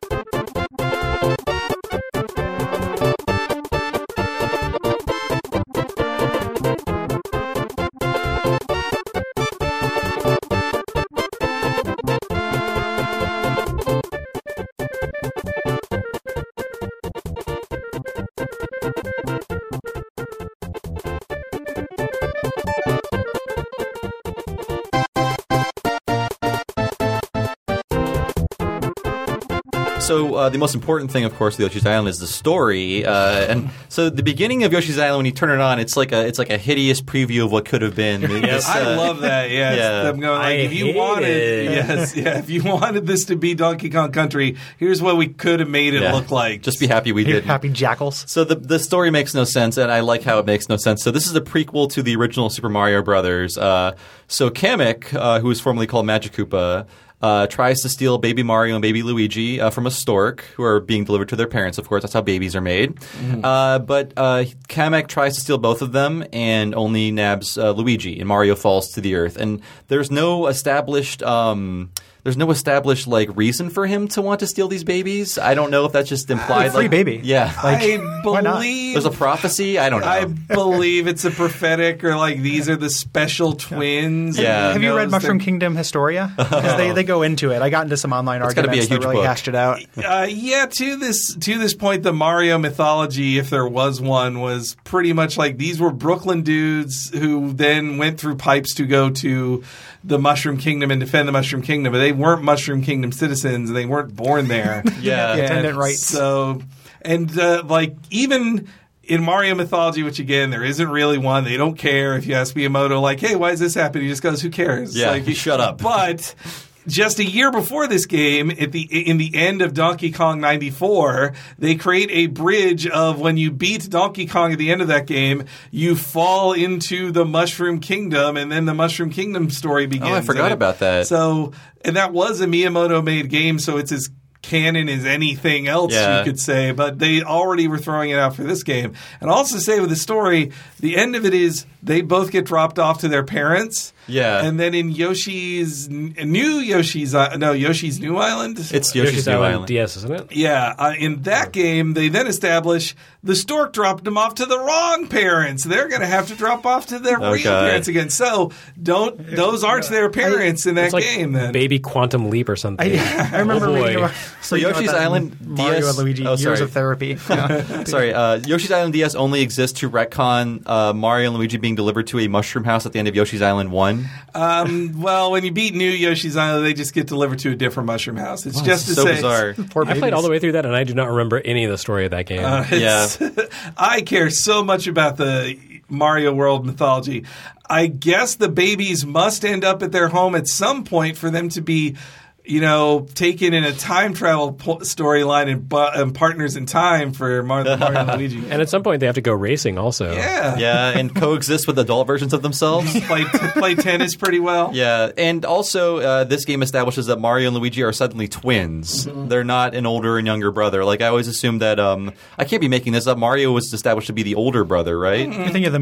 So uh, the most important thing, of course, with Yoshi's Island is the story. Uh, and so the beginning of Yoshi's Island, when you turn it on, it's like a it's like a hideous preview of what could have been. This, I uh, love that. Yes. Yeah. I'm going like, I if you hate wanted, it. yes, yeah, if you wanted this to be Donkey Kong Country, here's what we could have made it yeah. look like. Just be happy we did. Happy jackals. So the the story makes no sense, and I like how it makes no sense. So this is a prequel to the original Super Mario Brothers. Uh, so Kamek, uh, who was formerly called Magic Koopa, Uh, tries to steal baby Mario and baby Luigi uh, from a stork, who are being delivered to their parents. Of course, that's how babies are made. Mm-hmm. Uh, but uh, Kamek tries to steal both of them and only nabs uh, Luigi, and Mario falls to the earth. And there's no established um, there's no established like reason for him to want to steal these babies. I don't know if that's just implied. Free like, baby. Yeah, I why not? believe there's a prophecy. I don't know. I believe it's a prophetic, or like these are the special twins. Yeah. Have you knows read Mushroom that- Kingdom Historia? Because they, they go into it. I got into some online It's gotta be arguments a huge that really book. hashed it out. Uh, yeah, to this to this point, the Mario mythology, if there was one, was pretty much like these were Brooklyn dudes who then went through pipes to go to the Mushroom Kingdom and defend the Mushroom Kingdom, but they weren't Mushroom Kingdom citizens, and they weren't born there. Yeah. Attendant rights. So, and uh, like even in Mario mythology, which again there isn't really one, they don't care if you ask Miyamoto, like, "Hey, why is this happening?" He just goes, "Who cares?" Yeah, like, shut up. But just a year before this game, at the in the end of Donkey Kong ninety-four, they create a bridge of when you beat Donkey Kong at the end of that game, you fall into the Mushroom Kingdom, and then the Mushroom Kingdom story begins. Oh, I forgot And it- about that. So, and that was a Miyamoto-made game, so it's as canon as anything else Yeah. you could say, but they already were throwing it out for this game. And I'll also say with the story, the end of it is they both get dropped off to their parents. Yeah. And then in Yoshi's new Yoshi's uh, no Yoshi's New Island. It's Yoshi's, Yoshi's New Island Island. D S, isn't it? Yeah, uh, in that game, they then establish the stork dropped them off to the wrong parents. They're going to have to drop off to their Oh, real God. parents again. So don't those aren't their parents in that It's like game. Then Baby Quantum Leap or something. I, I remember Oh, boy. reading about, So reading about Yoshi's that in Island Mario D S and Luigi, oh, years sorry. of therapy. Yeah. Sorry, uh, Yoshi's Island D S only exists to retcon uh, Mario and Luigi being delivered to a mushroom house at the end of Yoshi's Island one. Um, well, when you beat New Yoshi's Island, they just get delivered to a different mushroom house. It's just to so say, bizarre. Poor I played babies. all the way through that, and I do not remember any of the story of that game. Uh, it's- I care so much about the Mario World mythology. I guess the babies must end up at their home at some point for them to be, you know, taken in a time travel po- storyline and, bu- and partners in time for Mar- the Mario and Luigi. and at some point, they have to go racing also. Yeah. Yeah, and coexist with adult versions of themselves. Play, play tennis pretty well. Yeah, and also uh, this game establishes that Mario and Luigi are suddenly twins. Mm-hmm. They're not an older and younger brother. Like I always assumed that. Um, I can't be making this up. Mario was established to be the older brother, right? You think of the movie?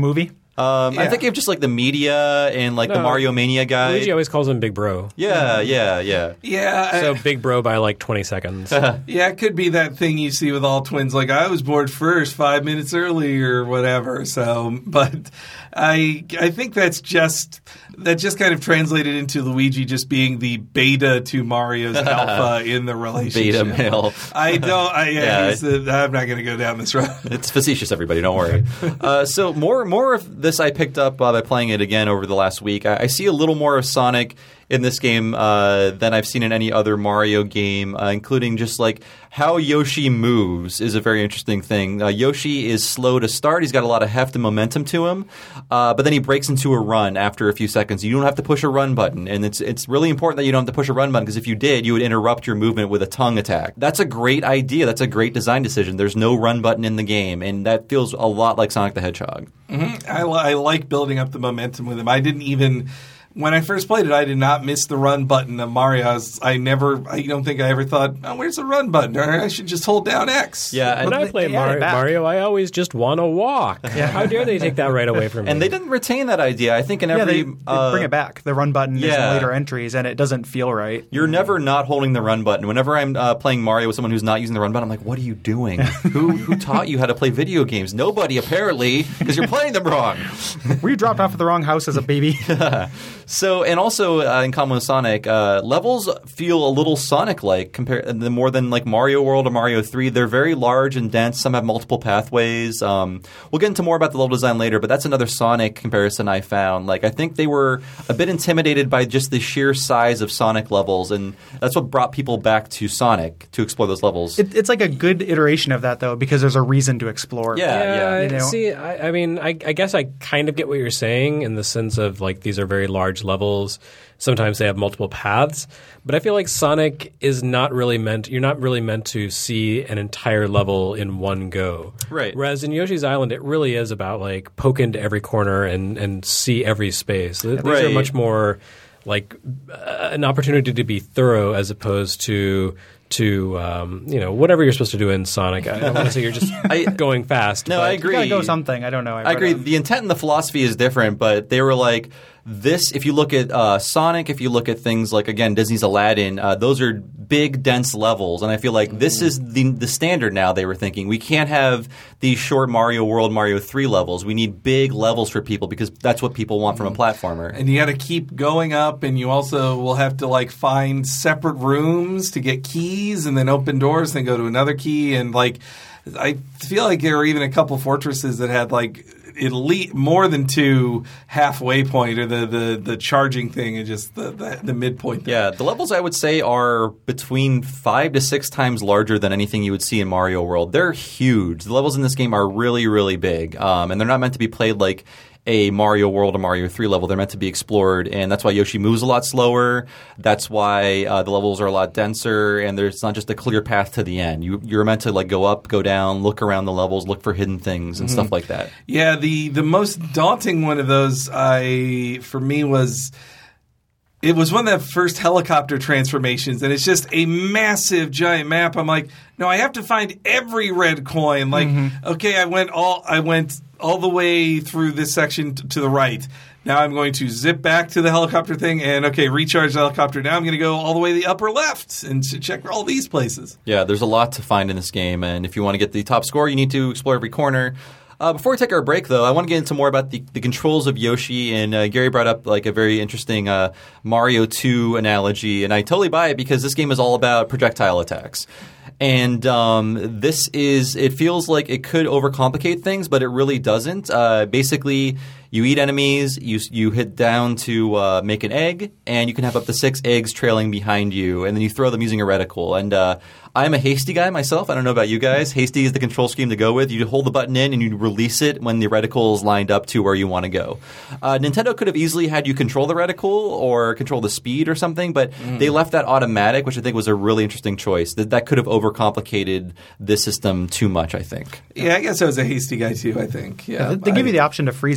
Um, Yeah. I think of just like the media and like the No. Mario Mania guy. Luigi always calls him Big Bro. Yeah, yeah, yeah. Yeah, I- So Big Bro by like twenty seconds. yeah, it could be that thing you see with all twins, like I was bored first five minutes early or whatever. So, but I I think that's just that just kind of translated into Luigi just being the beta to Mario's alpha in the relationship. Beta male. I don't. I, yeah, Yeah. he's the, I'm not going to go down this road. It's facetious, everybody. Don't worry. Uh, so more, more of this I picked up uh, by playing it again over the last week. I, I see a little more of Sonic in this game uh, than I've seen in any other Mario game, uh, including just like how Yoshi moves is a very interesting thing. Uh, Yoshi is slow to start. He's got a lot of heft and momentum to him, uh, but then he breaks into a run after a few seconds. You don't have to push a run button, and it's it's really important that you don't have to push a run button because if you did, you would interrupt your movement with a tongue attack. That's a great idea. That's a great design decision. There's no run button in the game, and that feels a lot like Sonic the Hedgehog. Mm-hmm. I, li- I like building up the momentum with him. I didn't even. When I first played it, I did not miss the run button of Mario. I, was, I never, I don't think I ever thought, oh, where's the run button? Or I should just hold down X. Yeah, When and, I play they added Mario, back. Mario, I always just want to walk. How dare they take that right away from me? and they didn't retain that idea. I think in Yeah, every they, they uh, bring it back. The run button is yeah. in later entries, and it doesn't feel right. You're never not holding the run button. Whenever I'm uh, playing Mario with someone who's not using the run button, I'm like, what are you doing? who who taught you how to play video games? Nobody, apparently, because you're playing them wrong. Were you dropped off at the wrong house as a baby? So, and also uh, in common with Sonic, uh, levels feel a little Sonic-like compared more than like Mario World or Mario three. They're very large and dense. Some have multiple pathways. Um, we'll get into more about the level design later, but that's another Sonic comparison I found. Like, I think they were a bit intimidated by just the sheer size of Sonic levels, and that's what brought people back to Sonic to explore those levels. It, it's like a good iteration of that, though, because there's a reason to explore. Yeah. Yeah, You know? see, I, I mean, I, I guess I kind of get what you're saying in the sense of like these are very large levels. Sometimes they have multiple paths, but I feel like Sonic is not really meant. You're not really meant to see an entire level in one go. Right. Whereas in Yoshi's Island, it really is about like poke into every corner and and see every space. Th- These are Right. much more like uh, an opportunity to be thorough as opposed to. To um, you know, whatever you're supposed to do in Sonic. I don't want to say you're just I- going fast. No, but- I You agree. gotta go something. I don't know. I agree. The intent and the philosophy is different, but they were like this. If you look at uh, Sonic, if you look at things like again Disney's Aladdin, uh, those are big, dense levels, and I feel like this is the the standard now. They were thinking we can't have these short Mario World, Mario three levels. We need big levels for people because that's what people want from a platformer. And you got to keep going up, and you also will have to like find separate rooms to get keys, and then open doors, then go to another key, and like I feel like there were even a couple fortresses that had like at least more than two halfway point or the the, the charging thing and just the the, the midpoint. There. Yeah, the levels I would say are between five to six times larger than anything you would see in Mario World. They're huge. The levels in this game are really, really big, um, and they're not meant to be played like a Mario World or Mario three level. They're meant to be explored, and that's why Yoshi moves a lot slower. That's why uh, the levels are a lot denser, and there's not just a clear path to the end. You, you're meant to like go up, go down, look around the levels, look for hidden things and Mm-hmm. stuff like that. Yeah, the the most daunting one of those I for me was it was one of the first helicopter transformations, and it's just a massive giant map. I'm like, no, I have to find every red coin. Like, okay, I went all I went all the way through this section t- to the right. Now I'm going to zip back to the helicopter thing and, okay, recharge the helicopter. Now I'm going to go all the way to the upper left and to check all these places. Yeah, there's a lot to find in this game, and if you want to get the top score, you need to explore every corner. Uh, before we take our break, though, I want to get into more about the, the controls of Yoshi, and uh, Gary brought up like a very interesting uh, Mario two analogy, and I totally buy it because this game is all about projectile attacks. And um, this is – it feels like it could overcomplicate things, but it really doesn't. Uh, basically, you eat enemies, you you hit down to uh, make an egg, and you can have up to six eggs trailing behind you, and then you throw them using a reticle. And uh, I'm a hasty guy myself. I don't know about you guys. Hasty is the control scheme to go with. You hold the button in, and you release it when the reticle is lined up to where you want to go. Uh, Nintendo could have easily had you control the reticle or control the speed or something, but mm. they left that automatic, which I think was a really interesting choice. That that could have overcomplicated this system too much, I think. Yeah, I guess I was a hasty guy too, I think. Yeah, Yeah, they I, give you the option to freeze it too.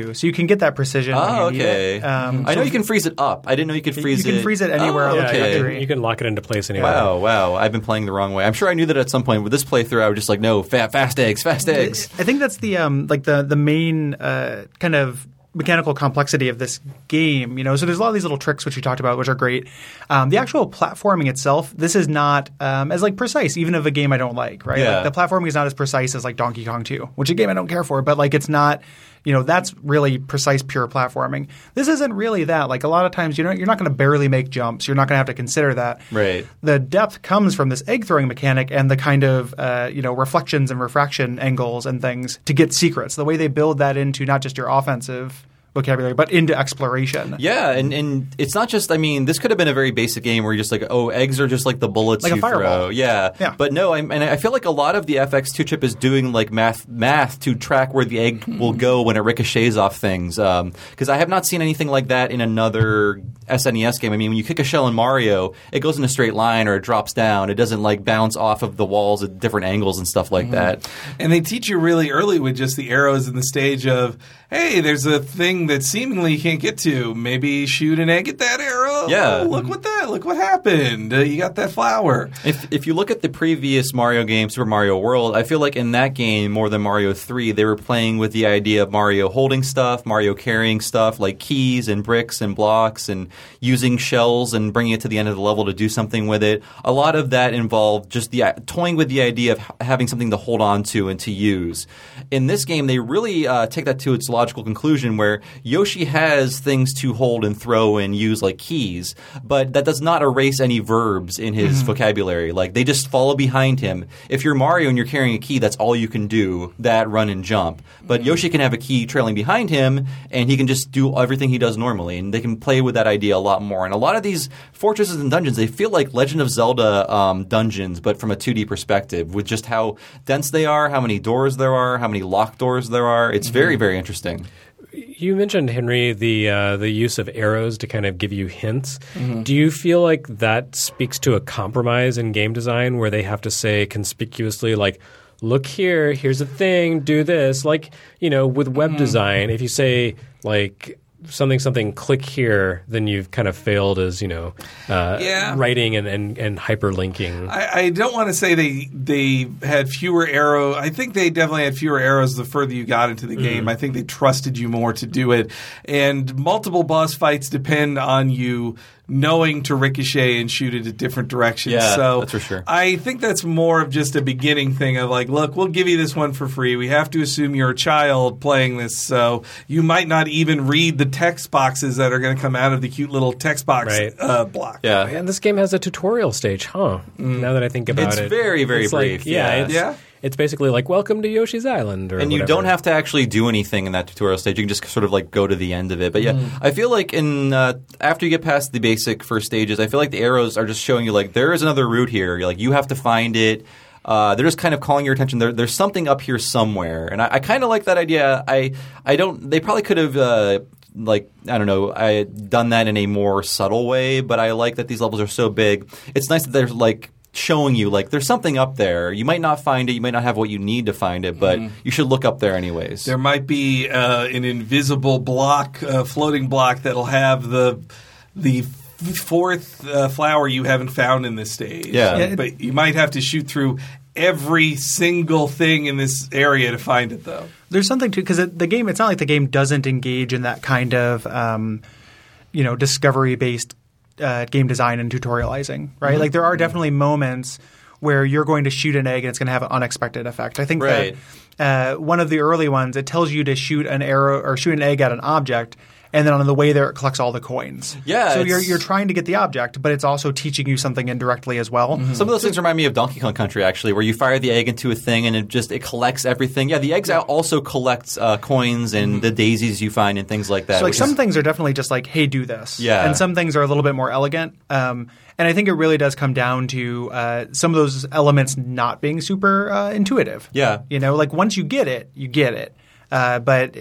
too, so you can get that precision. Oh, when you okay. Need it. Um, I know so you can freeze it up. I didn't know you could freeze it. You can freeze it anywhere. Oh, on the okay. Yeah, you, can, trajectory. you can lock it into place anywhere. Wow, wow. I've been playing the wrong way. I'm sure I knew that at some point. With this playthrough, I was just like, no, fa- fast eggs, fast eggs. I think that's the um, like the the main uh, kind of mechanical complexity of this game. You know, so there's a lot of these little tricks which you talked about, which are great. Um, the actual platforming itself, this is not um, as like precise, even of a game I don't like. Right, Yeah. like the platforming is not as precise as like Donkey Kong two, which is a game I don't care for. But like, it's not. You know, that's really precise, pure platforming. This isn't really that. Like a lot of times, you know, you're not going to barely make jumps. You're not going to have to consider that. Right. The depth comes from this egg throwing mechanic and the kind of uh, you know reflections and refraction angles and things to get secrets. The way they build that into not just your offensive vocabulary, but into exploration. Yeah, and, and it's not just, I mean, this could have been a very basic game where you're just like, oh, eggs are just like the bullets Like a you fireball. throw. Yeah. Yeah. But no, I'm, and I feel like a lot of the F X two chip is doing like math math to track where the egg will go when it ricochets off things. Because I have not seen anything like that in another S N E S game. I mean, when you kick a shell in Mario, it goes in a straight line or it drops down. It doesn't like bounce off of the walls at different angles and stuff like that. And they teach you really early with just the arrows in the stage of, hey, there's a thing that seemingly you can't get to. Maybe shoot an egg at that arrow. Yeah. Oh, look what that. Look what happened. Uh, you got that flower. If if you look at the previous Mario game, Super Mario World, I feel like in that game more than Mario three, they were playing with the idea of Mario holding stuff, Mario carrying stuff like keys and bricks and blocks, and using shells and bringing it to the end of the level to do something with it. A lot of that involved just the toying with the idea of having something to hold on to and to use. In this game, they really uh, take that to its logical conclusion where Yoshi has things to hold and throw and use like keys, but that does not erase any verbs in his Mm-hmm. vocabulary. Like they just follow behind him. If you're Mario and you're carrying a key, that's all you can do, that, run, and jump. But Mm-hmm. Yoshi can have a key trailing behind him and he can just do everything he does normally, and they can play with that idea a lot more. And a lot of these fortresses and dungeons, they feel like Legend of Zelda um, dungeons, but from a two D perspective, with just how dense they are, how many doors there are, how many locked doors there are. It's very, very interesting. You mentioned, Henry, the uh, the use of arrows to kind of give you hints. Mm-hmm. Do you feel like that speaks to a compromise in game design where they have to say conspicuously, like, look here, here's a thing, do this? Like, you know, with web Mm-hmm. design, if you say, like, something, something, click here, then you've kind of failed as, you know, uh, Yeah. writing and, and, and hyperlinking. I, I don't want to say they they had fewer arrows. I think they definitely had fewer arrows the further you got into the game. I think they trusted you more to do it. And multiple boss fights depend on you knowing to ricochet and shoot it at different directions. Yeah, so that's for sure. I think that's more of just a beginning thing of like, look, we'll give you this one for free. We have to assume you're a child playing this, so you might not even read the text boxes that are going to come out of the cute little text box Right. uh, block. Yeah. And this game has a tutorial stage, huh? Now that I think about It's it. very, very it's like, brief, yeah, yeah. It's, Yeah. it's basically like, welcome to Yoshi's Island. Or And you whatever. don't have to actually do anything in that tutorial stage. You can just sort of like go to the end of it. But yeah, I feel like in uh, after you get past the basic first stages, I feel like the arrows are just showing you like there is another route here. You're like you have to find it. Uh, they're just kind of calling your attention. There, there's something up here somewhere, and I, I kind of like that idea. I I don't. They probably could have. Uh, like I don't know, I had done that in a more subtle way, but I like that these levels are so big. It's nice that they're like showing you like there's something up there. You might not find it, you might not have what you need to find it, but you should look up there anyways. There might be uh, an invisible block, uh, floating block that'll have the the f- fourth uh, flower you haven't found in this stage. Yeah. Yeah. But you might have to shoot through every single thing in this area to find it, though. There's something too because the game. It's not like the game doesn't engage in that kind of um, you know discovery based uh, game design and tutorializing, right? Mm-hmm. Like there are definitely moments where you're going to shoot an egg and it's going to have an unexpected effect. I think Right. that uh, one of the early ones it tells you to shoot an arrow or shoot an egg at an object. And then on the way there, it collects all the coins. Yeah, So you're it's- you're trying to get the object, but it's also teaching you something indirectly as well. Some of those things remind me of Donkey Kong Country, actually, where you fire the egg into a thing and it just it collects everything. Yeah, the eggs also collects uh, coins and the daisies you find and things like that. So like which some is- things are definitely just like, hey, do this. Yeah. And some things are a little bit more elegant. Um, and I think it really does come down to uh, some of those elements not being super uh, intuitive. Yeah. You know, like once you get it, you get it. Uh, but it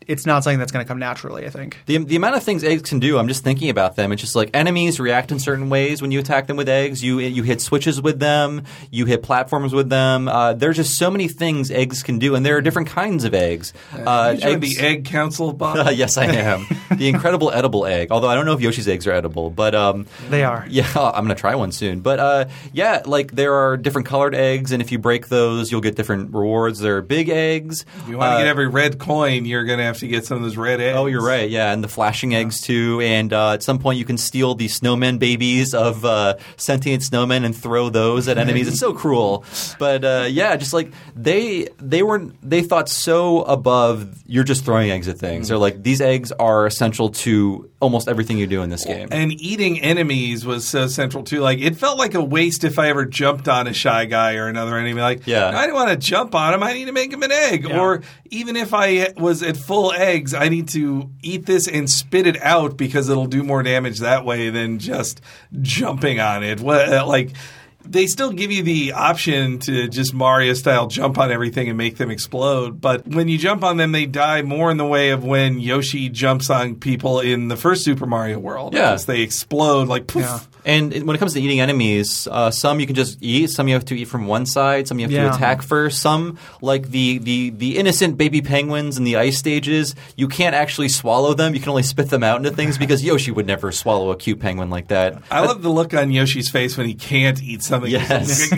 it's not something that's going to come naturally, I think. The, the amount of things eggs can do, I'm just thinking about them. It's just like enemies react in certain ways when you attack them with eggs. You you hit switches with them. You hit platforms with them. Uh, there's just so many things eggs can do, and there are different kinds of eggs. Uh, you eggs the Egg Council, Bob? Yes, I am. The incredible edible egg. Although I don't know if Yoshi's eggs are edible, but um, they are. Yeah, I'm going to try one soon. But uh, yeah, like there are different colored eggs, and if you break those, you'll get different rewards. There are big eggs. If you want uh, to get every red coin, you're going to have to get some of those red eggs. Oh, you're right. Yeah, and the flashing eggs too. And uh, at some point, you can steal the snowman babies of uh, sentient snowmen and throw those at enemies. It's so cruel. But uh, yeah, just like they they were they thought so above. You're just throwing eggs at things. They're like, these eggs are essential to almost everything you do in this game. And eating enemies was so central too. Like it felt like a waste if I ever jumped on a Shy Guy or another enemy. Like, yeah. I don't want to jump on him. I need to make him an egg. Yeah. Or even if I was at full eggs, I need to eat this and spit it out because it'll do more damage that way than just jumping on it. What like. They still give you the option to just Mario-style jump on everything and make them explode. But when you jump on them, they die more in the way of when Yoshi jumps on people in the first Super Mario World. Yeah. As they explode like poof. Yeah. And when it comes to eating enemies, uh, some you can just eat, some you have to eat from one side, some you have Yeah. to attack first. Some, like the, the, the innocent baby penguins in the ice stages, you can't actually swallow them. You can only spit them out into things because Yoshi would never swallow a cute penguin like that. I love the look on Yoshi's face when he can't eat something. Yes.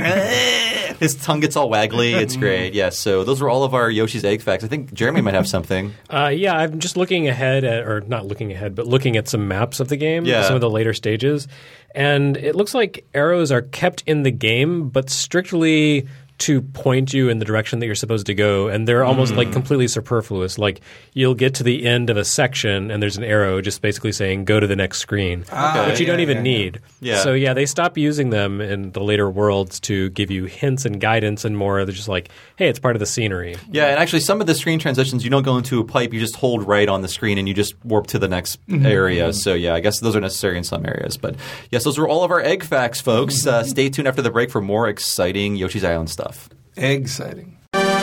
His tongue gets all waggly. It's great. Yes. So those were all of our Yoshi's Egg facts. I think Jeremy might have something. Uh, yeah, I'm just looking ahead at, or not looking ahead, but looking at some maps of the game, Yeah. some of the later stages. And it looks like arrows are kept in the game, but strictly to point you in the direction that you're supposed to go, and they're almost mm. like completely superfluous. Like you'll get to the end of a section and there's an arrow just basically saying go to the next screen, ah, which you yeah, don't even yeah, need. Yeah. So yeah, they stop using them in the later worlds to give you hints and guidance and more. They're just like, hey, it's part of the scenery. Yeah, and actually some of the screen transitions, you don't go into a pipe, you just hold right on the screen and you just warp to the next mm-hmm. area. So yeah, I guess those are necessary in some areas. But yes, those were all of our egg facts, folks. Uh, stay tuned after the break for more exciting Yoshi's Island stuff. Exciting.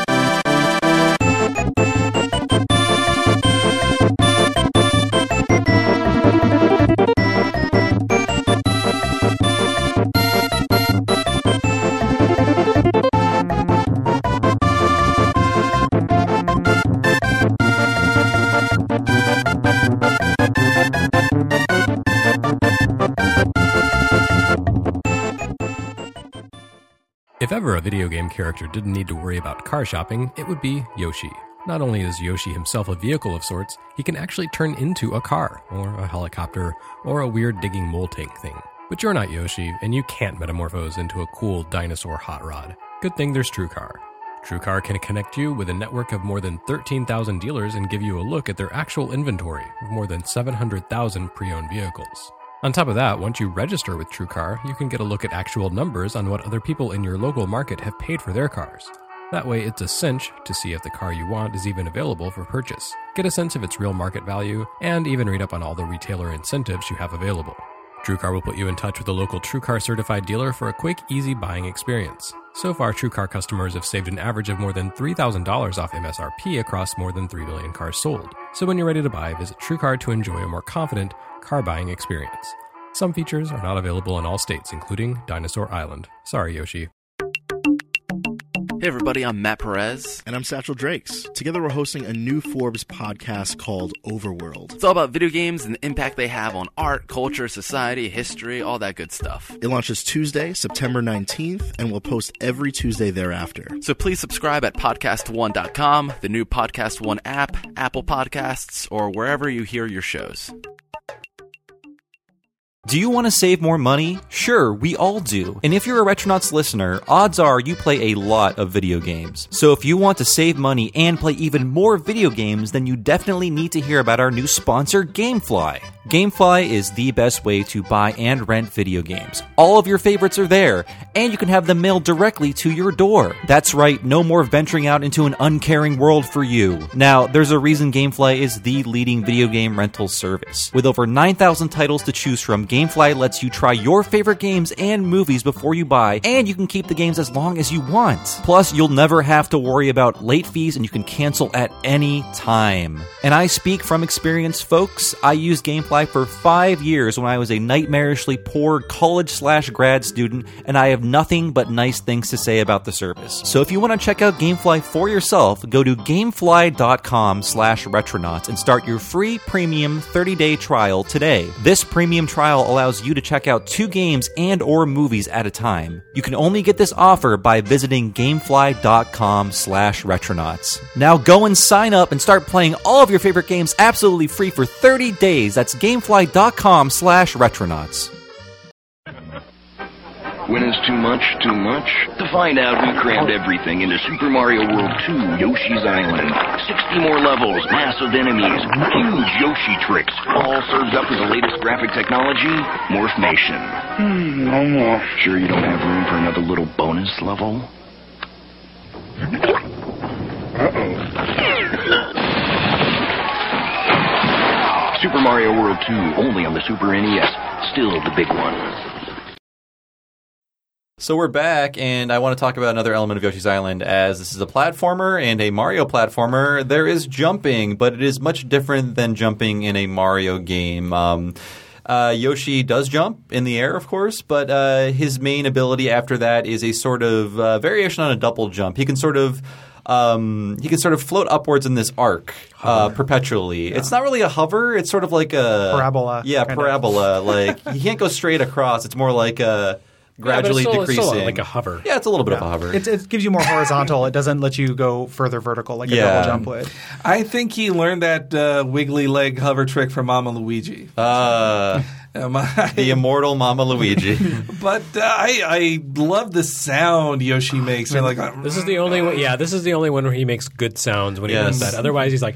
If ever a video game character didn't need to worry about car shopping, it would be Yoshi. Not only is Yoshi himself a vehicle of sorts, he can actually turn into a car, or a helicopter, or a weird digging mole tank thing. But you're not Yoshi, and you can't metamorphose into a cool dinosaur hot rod. Good thing there's TrueCar. TrueCar can connect you with a network of more than thirteen thousand dealers and give you a look at their actual inventory of more than seven hundred thousand pre-owned vehicles. On top of that, once you register with TrueCar, you can get a look at actual numbers on what other people in your local market have paid for their cars. That way, it's a cinch to see if the car you want is even available for purchase, get a sense of its real market value, and even read up on all the retailer incentives you have available. TrueCar will put you in touch with a local TrueCar certified dealer for a quick, easy buying experience. So far, TrueCar customers have saved an average of more than three thousand dollars off M S R P across more than three million cars sold. So when you're ready to buy, visit TrueCar to enjoy a more confident car buying experience. Some features are not available in all states, including Dinosaur Island. Sorry, Yoshi. Hey everybody, I'm Matt Perez. And I'm Satchel Drakes. Together we're hosting a new Forbes podcast called Overworld. It's all about video games and the impact they have on art, culture, society, history, all that good stuff. It launches Tuesday, September nineteenth, and we'll post every Tuesday thereafter. So please subscribe at podcast one dot com, the new Podcast One app, Apple Podcasts, or wherever you hear your shows. Do you want to save more money? Sure, we all do. And if you're a Retronauts listener, odds are you play a lot of video games. So if you want to save money and play even more video games, then you definitely need to hear about our new sponsor, Gamefly. Gamefly is the best way to buy and rent video games. All of your favorites are there, and you can have them mailed directly to your door. That's right, no more venturing out into an uncaring world for you. Now, there's a reason Gamefly is the leading video game rental service. With over nine thousand titles to choose from, Gamefly GameFly lets you try your favorite games and movies before you buy, and you can keep the games as long as you want. Plus, you'll never have to worry about late fees, and you can cancel at any time. And I speak from experience, folks. I used GameFly for five years when I was a nightmarishly poor college slash grad student, and I have nothing but nice things to say about the service. So if you want to check out GameFly for yourself, go to gamefly.com slash retronauts and start your free premium thirty-day trial today. This premium trial allows you to check out two games and or movies at a time. You can only get this offer by visiting gamefly.com slash retronauts. Now go and sign up and start playing all of your favorite games absolutely free for thirty days. That's gamefly.com slash retronauts. When is too much too much? To find out, we crammed everything into Super Mario World two Yoshi's Island. sixty more levels, massive enemies, huge Yoshi tricks, all served up with the latest graphic technology, Morphmation. Hmm, no more. Sure you don't have room for another little bonus level? Uh-oh. Super Mario World two, only on the Super N E S. Still the big one. So we're back, and I want to talk about another element of Yoshi's Island. As this is a platformer and a Mario platformer, there is jumping, but it is much different than jumping in a Mario game. Um, uh, Yoshi does jump in the air, of course, but uh, his main ability after that is a sort of uh, variation on a double jump. He can sort of Um, he can sort of float upwards in this arc uh, perpetually. Yeah. It's not really a hover. It's sort of like a parabola. Yeah, parabola. Like he can't go straight across. It's more like a gradually yeah, but it's still, decreasing. It's still like a hover. Yeah, it's a little bit yeah. of a hover. It's, it gives you more horizontal. It doesn't let you go further vertical like yeah. a double jump would. I think he learned that uh, wiggly leg hover trick from Mama Luigi. Uh, Am I? The immortal Mama Luigi. But uh, I I love the sound Yoshi makes. You're like, this is the only one. Yeah, this is the only one where he makes good sounds when he Yes. does that. Otherwise, he's like,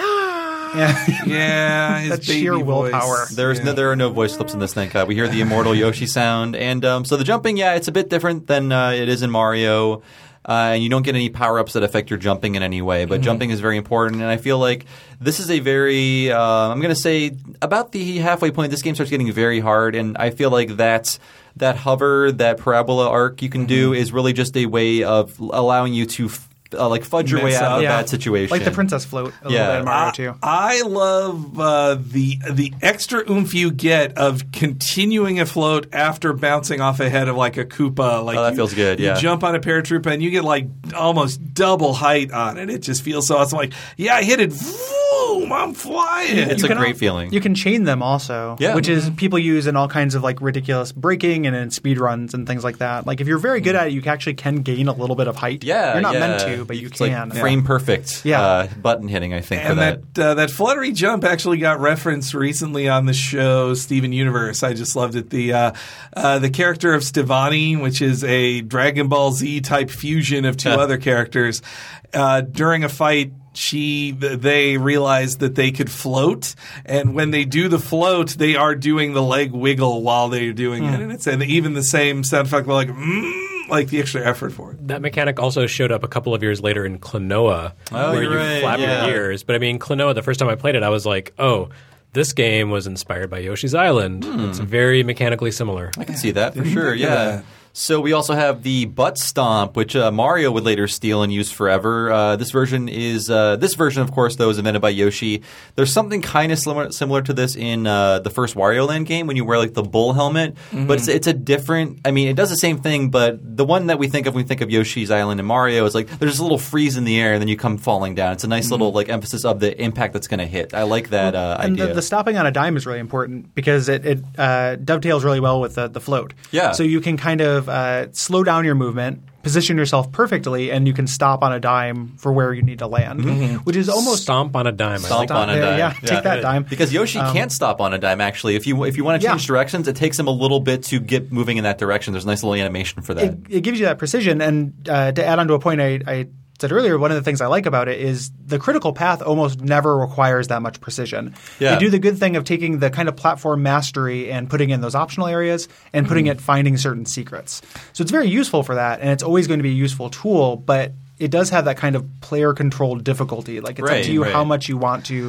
Yeah, yeah, his That's baby sheer voice. willpower. There's yeah. no, there are no voice clips in this, thank God. We hear the immortal Yoshi sound. And um, so the jumping, yeah, it's a bit different than uh, it is in Mario. Uh, and you don't get any power-ups that affect your jumping in any way. But mm-hmm. jumping is very important. And I feel like this is a very uh, – I'm going to say about the halfway point, this game starts getting very hard. And I feel like that's – that hover, that parabola arc you can mm-hmm. do is really just a way of allowing you to – Uh, like fudge your Mess way out up. of yeah. that situation. Like the princess float a Yeah. little bit in Mario I, too. I love uh, the the extra oomph you get of continuing afloat after bouncing off a head of like a Koopa. Like Oh, that you, feels good, yeah. You jump on a paratroopa and you get like almost double height on it. It just feels so awesome. Like, yeah, I hit it. Boom, I'm flying. It's You a can great al- feeling. You can chain them also, Yeah. which is people use in all kinds of like ridiculous braking and in speed runs and things like that. Like if you're very good at it, you actually can gain a little bit of height. Yeah, you're not yeah. meant to, but you It's can. like frame perfect Yeah. uh, button hitting, I think, for And that. that uh, that fluttery jump actually got referenced recently on the show Steven Universe. I just loved it. The uh, uh, the character of Stevani, which is a Dragon Ball Z type fusion of two other characters, uh, during a fight. She, they realized that they could float, and when they do the float, they are doing the leg wiggle while they're doing Mm. it, and it's and even the same sound effect, like mm, like the extra effort for it. that mechanic also showed up a couple of years later in Klonoa, Oh, where you're you right, flap yeah. your ears. But I mean, Klonoa, the first time I played it, I was like, oh, this game was inspired by Yoshi's Island. Hmm. It's very mechanically similar. I can see that for sure, think of yeah. that. So we also have the butt stomp, which uh, Mario would later steal and use forever. Uh, this version is uh, this version, of course, though, is invented by Yoshi. There's something kind of similar, similar to this in uh, the first Wario Land game when you wear like the bull helmet, mm-hmm. but it's, it's a different. I mean, it does the same thing, but the one that we think of when we think of Yoshi's Island and Mario is like there's a little freeze in the air and then you come falling down. It's a nice mm-hmm. little like emphasis of the impact that's going to hit. I like that uh, and idea. the, the stopping on a dime is really important because it, it uh, dovetails really well with the, the float. Yeah. So you can kind of uh, slow down your movement, position yourself perfectly, and you can stop on a dime for where you need to land, mm-hmm. which is almost Stomp on a dime. I Stomp like on a there, dime. yeah, take that dime. Because Yoshi Um, can't stop on a dime, actually. If you if you want to change Yeah. directions, it takes him a little bit to get moving in that direction. There's a nice little animation for that. it, it gives you that precision. And uh, to add on to a point I, I said earlier, one of the things I like about it is the critical path almost never requires that much precision. Yeah. They do the good thing of taking the kind of platform mastery and putting in those optional areas and putting it finding certain secrets. So it's very useful for that, and it's always going to be a useful tool, but it does have that kind of player-controlled difficulty. Like it's Right, up to you right. how much you want to, to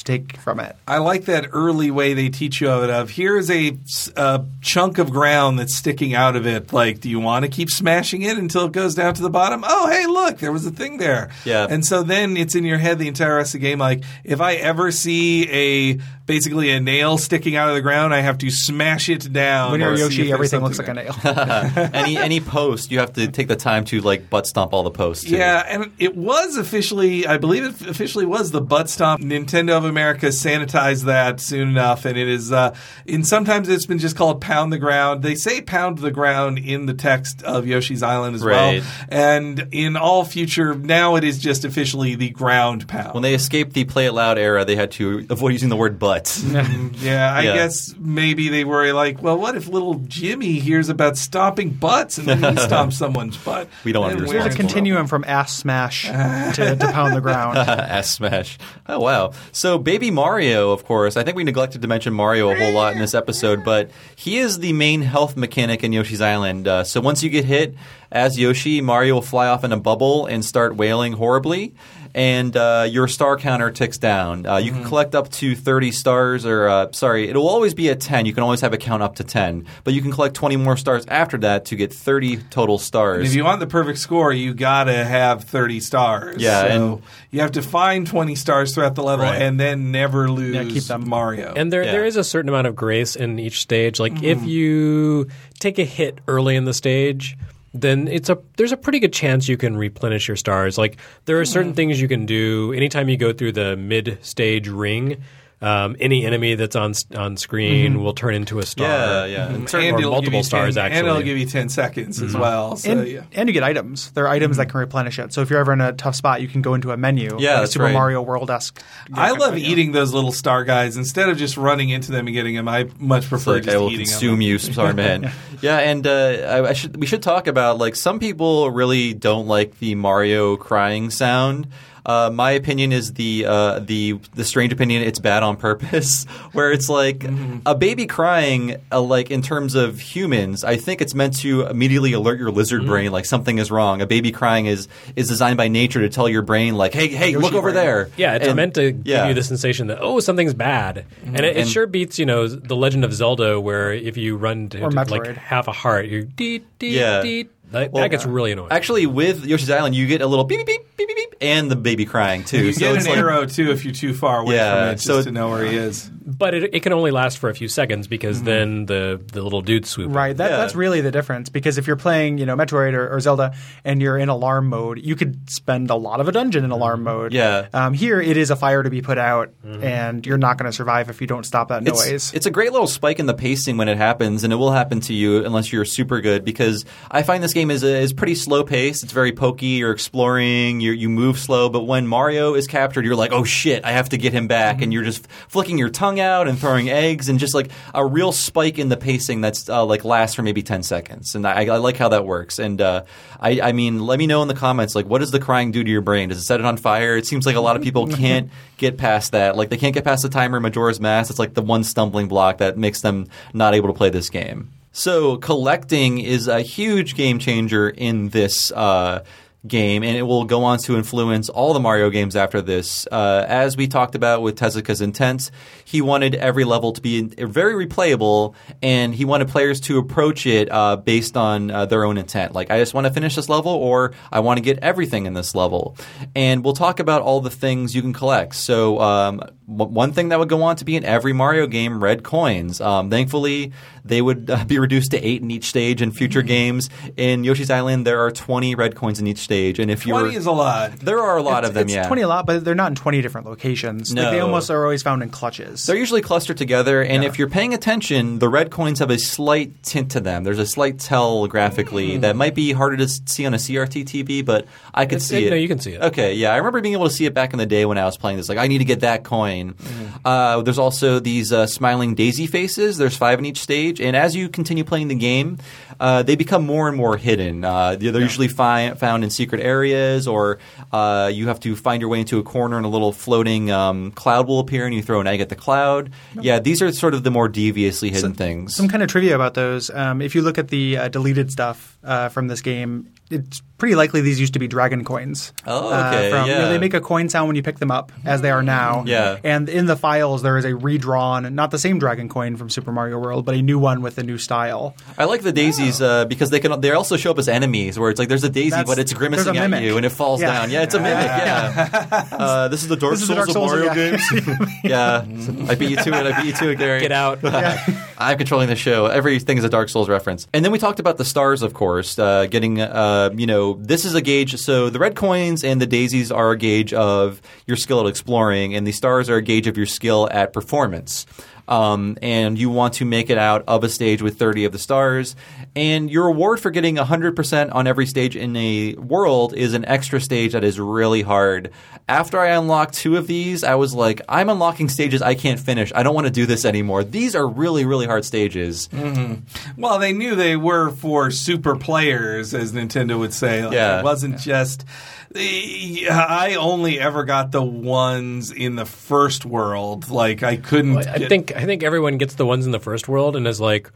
take from it. I like that early way they teach you of it. Of here's a, a chunk of ground that's sticking out of it. Like, do you want to keep smashing it until it goes down to the bottom? Oh, hey, look, there was a thing there. Yeah. And so then it's in your head the entire rest of the game. Like, if I ever see a basically a nail sticking out of the ground, I have to smash it down. When you're or see if Yoshi, there's everything looks something like a there. nail. any any post, you have to take the time to like butt stomp all the posts. Too. Yeah, and it was officially, I believe it officially was the butt stomp. Nintendo of America sanitized that soon enough, and it is, uh, and sometimes it's been just called pound the ground. They say pound the ground in the text of Yoshi's Island as Right. well. And in all future, now it is just officially the ground pound. When they escaped the play it loud era, they had to avoid using the word butt. Yeah, I Yeah. guess maybe they were like, well, what if little Jimmy hears about stomping butts and then he stomps someone's butt? We don't Then understand. we're There's a in continuum from ass smash to, to pound the ground. Ass smash. Oh, wow. So, Baby Mario, of course. I think we neglected to mention Mario a whole lot in this episode, but he is the main health mechanic in Yoshi's Island. Uh, so, once you get hit as Yoshi, Mario will fly off in a bubble and start wailing horribly. And uh, your star counter ticks down. Uh, you Mm-hmm. can collect up to thirty stars, or uh, sorry, it'll always be at ten. You can always have a count up to ten, but you can collect twenty more stars after that to get thirty total stars. And if you want the perfect score, you gotta have thirty stars. Yeah, so and- you have to find twenty stars throughout the level, Right. and then never lose Yeah, keep them. Mario. And there, Yeah. there is a certain amount of grace in each stage. Like if you take a hit early in the stage, then it's a there's a pretty good chance you can replenish your stars. Like there are certain things you can do anytime you go through the mid stage ring. Um, any enemy that's on on screen will turn into a star. Yeah, yeah. and And or it'll give multiple you stars, ten, actually. and it'll give you ten seconds as well. So And, yeah. and you get items. There are items that can replenish it. So if you're ever in a tough spot, you can go into a menu. Yeah, like a that's Super right. Mario World-esque. I love eating those little star guys instead of just running into them and getting them. I much It's prefer like, just I will eating consume them. you, Star Man. Yeah, and uh, I, I should we should talk about like some people really don't like the Mario crying sound. Uh, my opinion is the uh, the the strange opinion. It's bad on purpose, where it's like Mm-hmm. a baby crying. Uh, like in terms of humans, I think it's meant to immediately alert your lizard Mm-hmm. brain like something is wrong. A baby crying is is designed by nature to tell your brain like, hey, hey, look over there. Yeah, it's And- meant to give yeah. you the sensation that, oh, something's bad. And it, it And- sure beats, you know, The Legend of Zelda, where if you run to, Or to, like Metroid. half a heart, you're deet, deet, Yeah. deet. That, Well, that gets really annoying. Actually, with Yoshi's Island, you get a little beep, beep, beep, beep, beep, beep, and the baby crying too. You so get it's an like, arrow too if you're too far away Yeah, from it, just so- to know where he is. but it, it can only last for a few seconds because then the, the little dudes swoop in. Right, that, Yeah. that's really the difference. Because if you're playing, you know, Metroid or, or Zelda, and you're in alarm mode, you could spend a lot of a dungeon in alarm mode. Yeah. Um, here, it is a fire to be put out, and you're not going to survive if you don't stop that It's, noise. it's a great little spike in the pacing when it happens, and it will happen to you unless you're super good. Because I find this game is is pretty slow paced. It's very pokey. You're exploring. You you move slow. But when Mario is captured, you're like, oh shit, I have to get him back, and you're just flicking your tongue out and throwing eggs, and just like a real spike in the pacing that's uh, like lasts for maybe ten seconds. And I, I like how that works. And uh, I I mean, let me know in the comments like, what does the crying do to your brain? Does it set it on fire? It seems like a lot of people can't get past that. Like they can't get past the timer Majora's Mask. It's like the one stumbling block that makes them not able to play this game. So collecting is a huge game changer in this uh, game, and it will go on to influence all the Mario games after this. Uh, as we talked about with Tezuka's intent, he wanted every level to be very replayable, and he wanted players to approach it uh, based on uh, their own intent. Like, I just want to finish this level, or I want to get everything in this level. And we'll talk about all the things you can collect. So um, w- one thing that would go on to be in every Mario game, red coins. Um, thankfully, they would uh, be reduced to eight in each stage in future games. In Yoshi's Island, there are twenty red coins in each stage, and if you're twenty is a lot. there are a lot it's, of them. it's yeah, twenty a lot, but they're not in twenty different locations. Like, they No. almost are always found in clutches. They're usually clustered together, and if you're paying attention, the red coins have a slight tint to them. There's a slight tell graphically that might be harder to s- see on a C R T T V, but I could It's- see it- it. no, you can see it. Okay, yeah. I remember being able to see it back in the day when I was playing this. Like, I need to get that coin. Uh, there's also these uh, smiling daisy faces. There's five in each stage, and as you continue playing the game, uh, they become more and more hidden. Uh, they're they're usually fi- found in secret areas, or uh, you have to find your way into a corner and a little floating um, cloud will appear, and you throw an egg at the cloud. Yeah, these are sort of the more deviously hidden things. Some kind of trivia about those. Um, if you look at the uh, deleted stuff uh, from this game, it's pretty likely these used to be dragon coins. Oh, okay, Uh, from, yeah. you know, they make a coin sound when you pick them up, as they are now. Yeah. And in the files, there is a redrawn, not the same dragon coin from Super Mario World, but a new one with a new style. I like the daisies uh, because they can. They also show up as enemies, where it's like there's a daisy, That's- but it's there's grimacing a at mimic. you and it falls Yeah. down. Yeah, it's a mimic. Yeah. uh, this is the Dark This is the Souls Dark Souls, of Mario yeah. games. yeah, I beat you to it. I beat you to it, Gary. Get out. I'm controlling the show. Everything is a Dark Souls reference. And then we talked about the stars, of course, uh, getting, uh, you know, this is a gauge. So the red coins and the daisies are a gauge of your skill at exploring, and the stars are a gauge of your skill at performance. Um, and you want to make it out of a stage with thirty of the stars. And your reward for getting one hundred percent on every stage in a world is an extra stage that is really hard. After I unlocked two of these, I was like, I'm unlocking stages I can't finish. I don't want to do this anymore. These are really, really hard stages. Mm-hmm. Well, they knew they were for super players, as Nintendo would say. Like, Yeah. It wasn't just... I only ever got the ones in the first world. Like, I couldn't... I get- think I think everyone gets the ones in the first world and is like,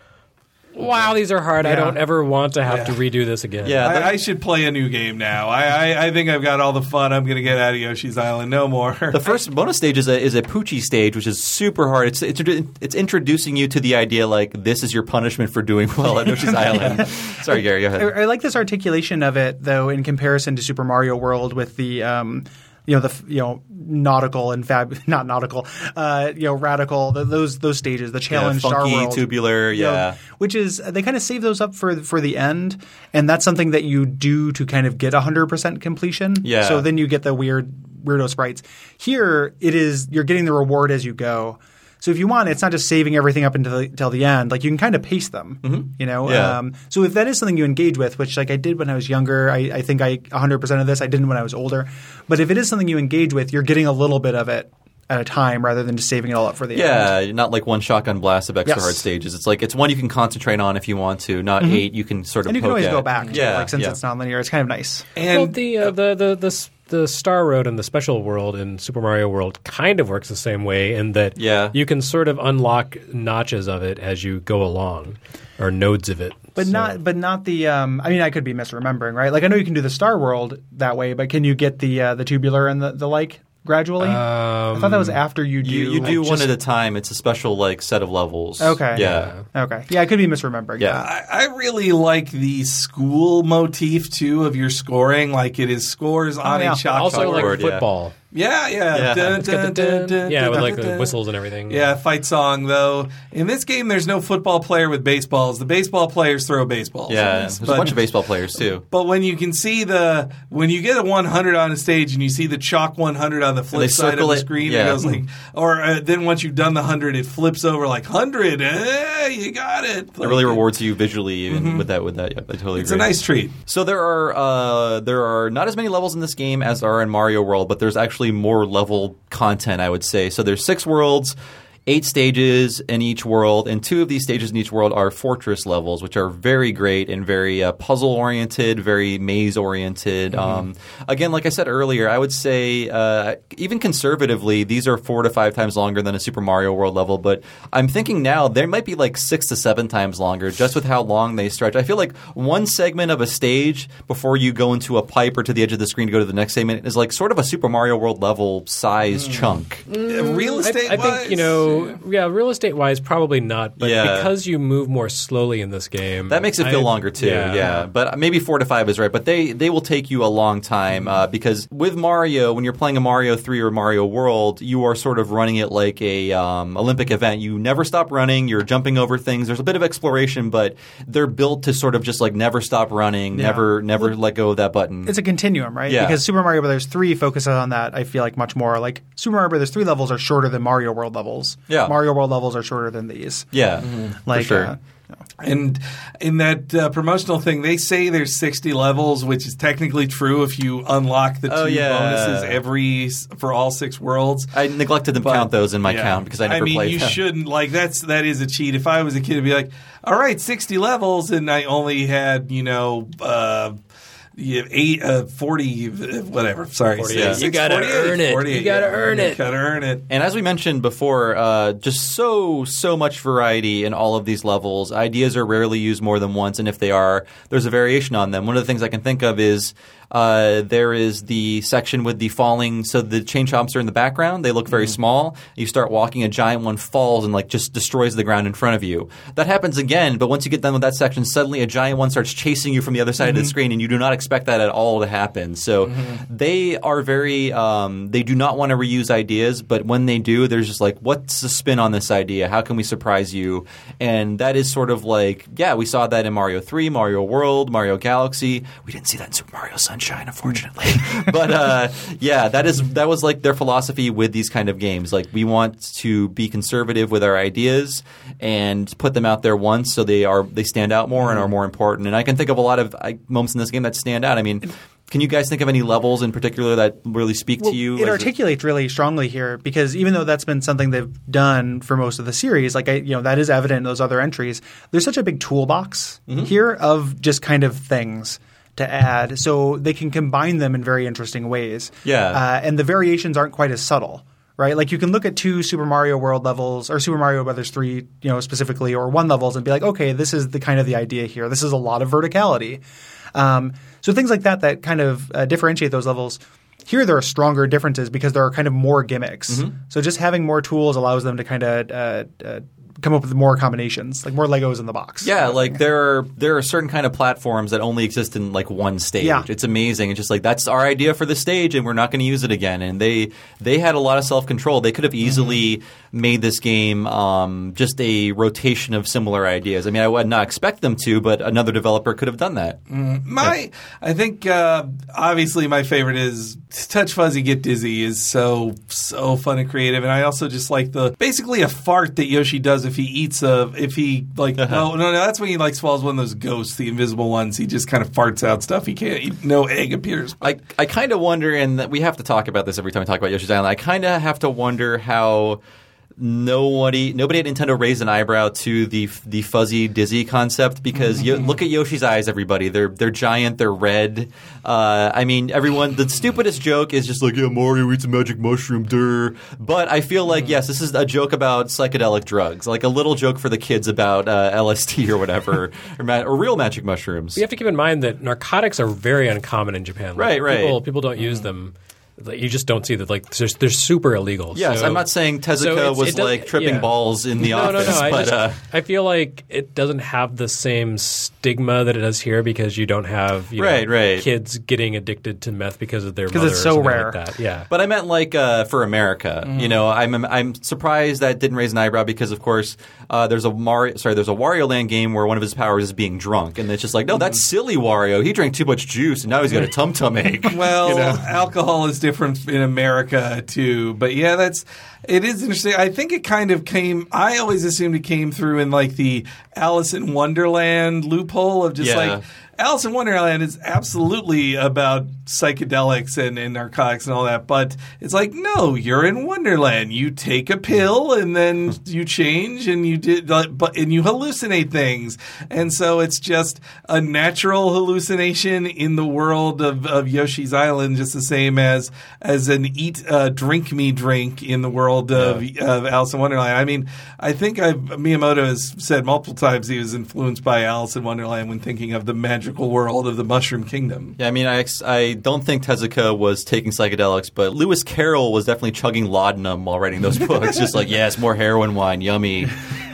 wow, these are hard. I Yeah. don't ever want to have Yeah. to redo this again. Yeah. I, I should play a new game now. I, I, I think I've got all the fun I'm going to get out of Yoshi's Island. No more. The first bonus stage is a is a Poochie stage, which is super hard. It's, it's it's introducing you to the idea like this is your punishment for doing well at Yoshi's Island. Sorry, Gary, go ahead. I, I like this articulation of it, though, in comparison to Super Mario World with the um, you know the f- you know nautical and fab not nautical uh, you know radical the, those those stages, the challenge yeah, Star funky, World, tubular, you know, yeah. which is they kind of save those up for for the end, and that's something that you do to kind of get one hundred percent completion. Yeah. So then you get the weird weirdo sprites. Here it is you're getting the reward as you go. So if you want, it's not just saving everything up until the, until the end. Like you can kind of pace them, mm-hmm. you know. Yeah. Um, so if that is something you engage with, which like I did when I was younger, I, I think I one hundred percent of this I didn't when I was older. But if it is something you engage with, you're getting a little bit of it at a time rather than just saving it all up for the Yeah, end. not like one shotgun blast of extra Yes. hard stages. It's like it's one you can concentrate on if you want to, not eight you can sort of And you can poke always at. go back. To, Yeah, like since yeah. it's not linear, it's kind of nice. and well, the, uh, the the the s- the Star Road and the Special World in Super Mario World kind of works the same way in that Yeah. you can sort of unlock notches of it as you go along, or nodes of it. But So- not, but not the. Um, I mean, I could be misremembering, right? Like I know you can do the Star World that way, but can you get the uh, the tubular and the, the like gradually? I thought that was after you do. You, you do like, one just- at a time. It's a special like set of levels. Okay. Yeah. Okay. Yeah, I could be misremembering. Yeah. that. I, I really like the school motif too of your scoring. Like it is scores on yeah. a chalkboard. also like Chalkboard, yeah. football. yeah, yeah, Yeah. Dun, It's got the dun, dun, dun- dun, yeah, dun, with dun, like the dun. whistles and everything. Yeah, fight song though. In this game, there's no football player with baseballs. The baseball players throw baseballs. in Yeah. this. There's But- a bunch of baseball players too. But when you can see the when you get a one hundred on a stage and you see the chalk one hundred on the flip they side of circle the it, screen, yeah. it goes like, or uh, then once you've done the hundred, it flips over like hundred. Eh, you got it. It really rewards you visually even with that. With that, yeah, I totally It's agree. a nice treat. So there are uh, there are not as many levels in this game as there are in Mario World, but there's actually more level content, I would say. So there's six worlds, eight stages in each world, and two of these stages in each world are fortress levels, which are very great and very uh, puzzle-oriented, very maze-oriented. Um, again, like I said earlier, I would say uh, even conservatively, these are four to five times longer than a Super Mario World level, but I'm thinking now they might be like six to seven times longer just with how long they stretch. I feel like one segment of a stage before you go into a pipe or to the edge of the screen to go to the next segment is like sort of a Super Mario World level size chunk. Real I, estate. I think you know, yeah, real estate wise, probably not. But Yeah. because you move more slowly in this game, That makes it feel I- longer too, yeah. But maybe four to five is right. But they, they will take you a long time uh, because with Mario, when you're playing a Mario three or Mario World, you are sort of running it like a um, Olympic event. You never stop running. You're jumping over things. There's a bit of exploration, but they're built to sort of just like never stop running, never never let go of that button. It's a continuum, right? Yeah. Because Super Mario Brothers three focuses on that, I feel like, much more. Like, Super Mario Brothers three levels are shorter than Mario World levels. Yeah. Mario World levels are shorter than these. yeah, Like, for sure. uh, And in that uh, promotional thing, they say there's sixty levels, which is technically true if you unlock the two Oh, yeah. bonuses every for all six worlds. I neglected to count those in my Yeah. count because I never mean, played you them. shouldn't like that's that is a cheat. If I was a kid, I'd be like, all right, sixty levels, and I only had you know. Uh, you eight, uh, forty, whatever. Sorry, forty-eight. You gotta earn it. You gotta yeah, earn it. You gotta earn it. And as we mentioned before, uh, just so, so much variety in all of these levels. Ideas are rarely used more than once, and if they are, there's a variation on them. One of the things I can think of is uh, there is the section with the falling – so the chain chomps are in the background. They look very mm-hmm. small. You start walking, a giant one falls and like just destroys the ground in front of you. That happens again, but once you get done with that section, suddenly a giant one starts chasing you from the other side mm-hmm. of the screen, and you do not expect that at all to happen. So mm-hmm. they are very um, – they do not want to reuse ideas, but when they do, there's just like, what's the spin on this idea? How can we surprise you? And that is sort of like, yeah, we saw that in Mario three, Mario World, Mario Galaxy. We didn't see that in Super Mario Sunshine, unfortunately. but uh, yeah, that is that was like their philosophy with these kind of games. Like, we want to be conservative with our ideas and put them out there once so they are they stand out more and are more important. And I can think of a lot of I, moments in this game that stand out. I mean, can you guys think of any levels in particular that really speak well, to you? It articulates it? really strongly here, because even though that's been something they've done for most of the series, like I, you know, that is evident in those other entries. There's such a big toolbox mm-hmm. here of just kind of things to add, so they can combine them in very interesting ways. Yeah, uh, and the variations aren't quite as subtle. Right, like you can look at two Super Mario World levels or Super Mario Brothers three, you know, specifically, or one levels, and be like, okay, this is the kind of the idea here. This is a lot of verticality. Um, so things like that that kind of uh, differentiate those levels. Here there are stronger differences because there are kind of more gimmicks. Mm-hmm. So just having more tools allows them to kind of uh, uh, come up with more combinations, like more Legos in the box. Yeah, like there are there are certain kind of platforms that only exist in like one stage. Yeah. It's amazing. It's just like, that's our idea for the stage and we're not going to use it again. And they they had a lot of self-control. They could have easily mm-hmm. made this game um, just a rotation of similar ideas. I mean, I would not expect them to, but another developer could have done that. Mm, my, I think uh, obviously my favorite is Touch Fuzzy Get Dizzy is so, so fun and creative. And I also just like the basically a fart that Yoshi does if he eats a – if he like uh-huh. – no, no, no, that's when he like swallows one of those ghosts, the invisible ones. He just kind of farts out stuff. He can't eat – no egg appears. I, I kind of wonder – and we have to talk about this every time we talk about Yoshi's Island. I kind of have to wonder how – Nobody, nobody at Nintendo raised an eyebrow to the the fuzzy dizzy concept, because mm-hmm. you, look at Yoshi's eyes, everybody. They're they're giant. They're red. Uh, I mean, everyone. The stupidest joke is just like, yeah, Mario eats a magic mushroom, durr. But I feel like yes, this is a joke about psychedelic drugs, like a little joke for the kids about uh, L S D or whatever, or, ma- or real magic mushrooms. You have to keep in mind that narcotics are very uncommon in Japan. Like, right, right. People, people don't use them. You just don't see that. Like, they're, they're super illegal. Yes, so, I'm not saying Tezuka so was like tripping yeah. balls in the no, office. No, no, but, I, just, uh, I feel like it doesn't have the same stigma that it does here, because you don't have you right, know, right. kids getting addicted to meth because of their mother. Because it's so or rare. Like that. Yeah. But I meant like uh, for America. Mm. You know, I'm I'm surprised that didn't raise an eyebrow, because of course uh, there's a Mario sorry there's a Wario Land game where one of his powers is being drunk, and it's just like, no, that's silly Wario. He drank too much juice and now he's got a tum tum ache. Well, you know? Alcohol is different in America too. But yeah, that's it is interesting. I think it kind of came. I always assumed it came through in like the Alice in Wonderland loophole of just yeah. like Alice in Wonderland is absolutely about psychedelics and, and narcotics and all that, but it's like, no, you're in Wonderland. You take a pill and then you change and you did, but and you hallucinate things, and so it's just a natural hallucination in the world of, of Yoshi's Island, just the same as as an eat, uh, drink me drink in the world of, yeah. of Alice in Wonderland. I mean, I think I've, Miyamoto has said multiple times he was influenced by Alice in Wonderland when thinking of the magical world of the Mushroom Kingdom. Yeah, I mean, I, I don't think Tezuka was taking psychedelics, but Lewis Carroll was definitely chugging laudanum while writing those books. Just like, yes, more heroin wine, yummy.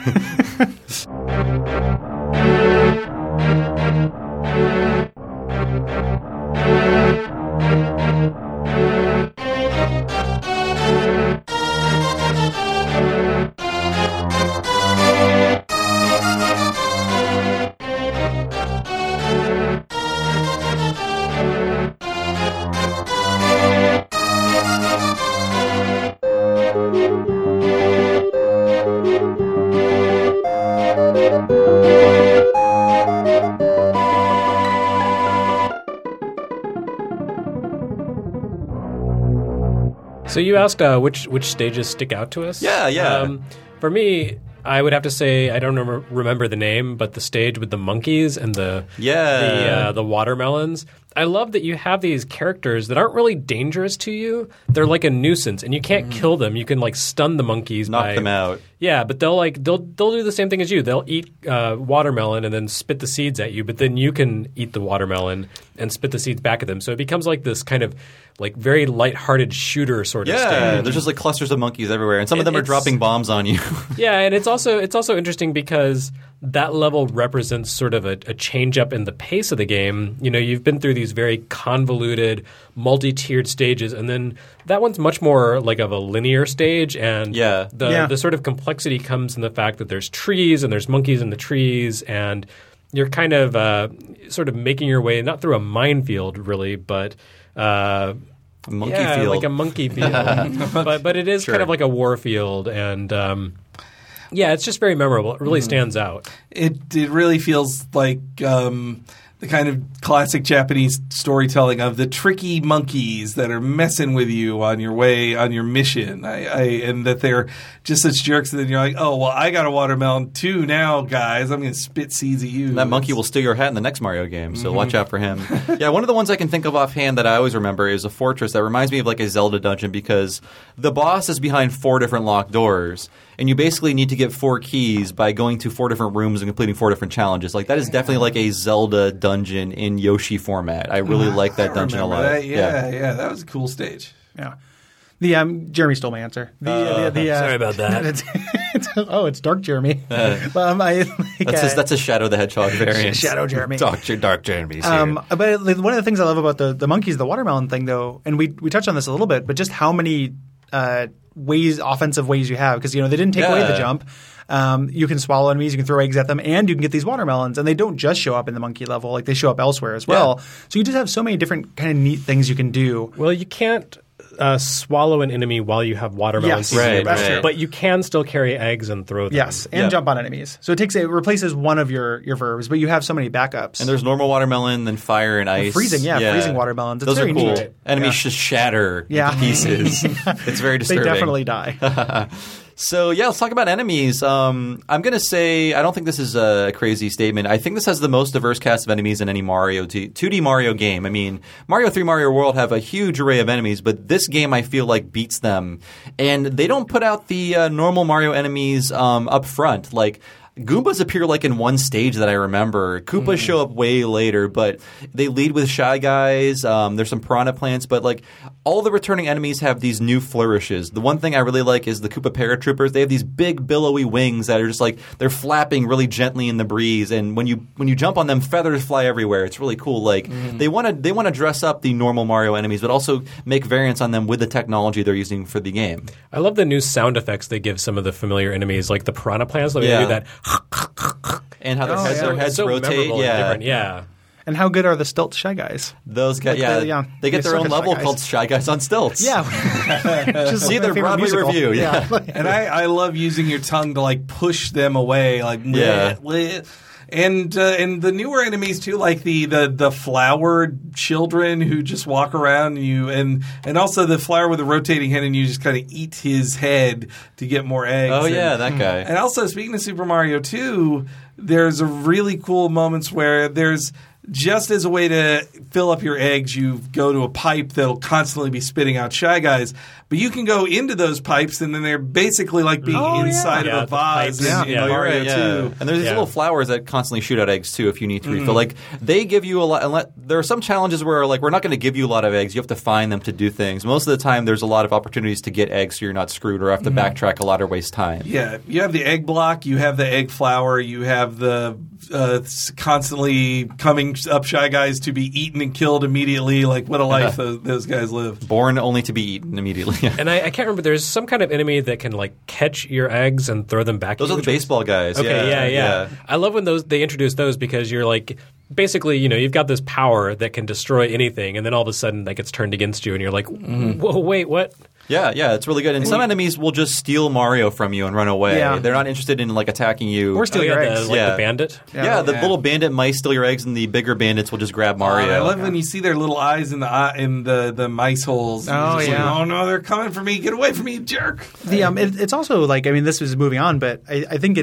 So you asked uh, which which stages stick out to us? Yeah, yeah. Um, for me, I would have to say I don't rem- remember the name, but the stage with the monkeys and the yeah. the, uh, the watermelons. I love that you have these characters that aren't really dangerous to you. They're like a nuisance, and you can't mm. kill them. You can like stun the monkeys, knock by, them out. Yeah, but they'll like they'll they'll do the same thing as you. They'll eat uh, watermelon and then spit the seeds at you. But then you can eat the watermelon and spit the seeds back at them. So it becomes like this kind of like very lighthearted shooter sort of yeah, stage. Yeah, there's just like clusters of monkeys everywhere, and some of them are dropping bombs on you. Yeah, and it's also it's also interesting because that level represents sort of a, a change up in the pace of the game. You know, you've been through these very convoluted, multi-tiered stages, and then that one's much more like of a linear stage. And yeah. the yeah. the sort of complexity comes in the fact that there's trees and there's monkeys in the trees, and you're kind of uh, sort of making your way not through a minefield really, but uh, a monkey yeah, field, like a monkey field. but but it is sure. kind of like a war field, and um, yeah, it's just very memorable. It really mm. stands out. It it really feels like um, the kind of classic Japanese storytelling of the tricky monkeys that are messing with you on your way on your mission. I, I and that they're just such jerks. And then you're like, oh well, I got a watermelon too now, guys. I'm going to spit seeds at you. And that monkey will steal your hat in the next Mario game, so mm-hmm. watch out for him. Yeah, one of the ones I can think of offhand that I always remember is a fortress that reminds me of like a Zelda dungeon because the boss is behind four different locked doors. And you basically need to get four keys by going to four different rooms and completing four different challenges. Like that is definitely like a Zelda dungeon in Yoshi format. I really like that I dungeon a lot. That. Yeah, yeah, yeah, that was a cool stage. Yeah. The um, Jeremy stole my answer. The, uh, the, the, uh, sorry about that. it's, it's, oh, it's Dark Jeremy. Uh, um, I, like, that's, uh, a, that's a Shadow the Hedgehog variant. Shadow Jeremy. Dark, Dark Jeremy's here. Um, but like, one of the things I love about the, the monkeys, the watermelon thing, though, and we we touched on this a little bit, but just how many uh, ways, offensive ways you have, because you know they didn't take yeah. away the jump. Um, you can swallow enemies, you can throw eggs at them, and you can get these watermelons. And they don't just show up in the monkey level; like they show up elsewhere as well. Yeah. So you just have so many different kind of neat things you can do. Well, you can't uh, swallow an enemy while you have watermelons. Yes, right, that's right. true. But you can still carry eggs and throw them. Yes, and yeah. jump on enemies. So it takes it replaces one of your, your verbs, but you have so many backups. And there's normal watermelon, then fire and ice. And freezing, yeah, yeah, freezing watermelons. It's Those very are cool. neat. Enemies yeah. just shatter yeah. into pieces. It's very disturbing. They definitely die. So, yeah, let's talk about enemies. Um, I'm going to say I don't think this is a crazy statement. I think this has the most diverse cast of enemies in any Mario t- two D Mario game. I mean, Mario three Mario World have a huge array of enemies, but this game I feel like beats them. And they don't put out the uh, normal Mario enemies um, up front. Like, Goombas appear like in one stage that I remember. Koopas mm. show up way later, but they lead with Shy Guys. Um, there's some Piranha Plants, but like all the returning enemies have these new flourishes. The one thing I really like is the Koopa Paratroopers. They have these big billowy wings that are just like they're flapping really gently in the breeze, and when you when you jump on them, feathers fly everywhere. It's really cool. Like mm. they want to they want to dress up the normal Mario enemies, but also make variants on them with the technology they're using for the game. I love the new sound effects they give some of the familiar enemies, like the Piranha Plants. Like yeah. they do that. And how their oh, heads, yeah. their heads so rotate. Yeah. yeah. And how good are the Stilt Shy Guys? Those guys, like yeah, the, yeah, they get the their own level Shy called Shy Guys on Stilts. Yeah. Just See their Broadway musical. review. Yeah. yeah. And I, I love using your tongue to like push them away. Like, yeah. bleh, bleh. And uh, and the newer enemies too, like the, the, the flower children who just walk around you, and, and also the flower with the rotating head, and you just kind of eat his head to get more eggs. Oh and, yeah, that guy. And also, speaking of Super Mario two, there's a really cool moments where there's just as a way to fill up your eggs, you go to a pipe that'll constantly be spitting out Shy Guys. But you can go into those pipes, and then they're basically like being oh, inside yeah. of Yeah, a vase the in, pipes. in Yeah. Mario Right, yeah. two. And there's these Yeah. little flowers that constantly shoot out eggs too if you need to refill. Like they give you a lot. And let, there are some challenges where like we're not going to give you a lot of eggs. You have to find them to do things. Most of the time, there's a lot of opportunities to get eggs, so you're not screwed or have to mm-hmm. backtrack a lot or waste time. Yeah, you have the egg block, you have the egg flower, you have the uh, constantly coming up Shy Guys to be eaten and killed immediately. Like what a life those, those guys live. Born only to be eaten immediately. And I, I can't remember. There's some kind of enemy that can like catch your eggs and throw them back. Those at are you, the baseball guys. Okay, yeah yeah, yeah, yeah. I love when those they introduce those because you're like basically, you know, you've got this power that can destroy anything, and then all of a sudden that gets turned against you, and you're like, whoa, wait, what? Yeah, yeah, it's really good. And some enemies will just steal Mario from you and run away. Yeah. They're not interested in like attacking you. Or steal Oh, your yeah, eggs. the, like Yeah. the bandit. Yeah, Yeah. the Yeah. little bandit mice steal your eggs, and the bigger bandits will just grab Mario. Uh, I love when you see their little eyes in the eye, in the, the mice holes. And Oh, you're just yeah. Like, oh no, they're coming for me! Get away from me, jerk! The um, it, it's also like I mean, this was moving on, but I, I think it.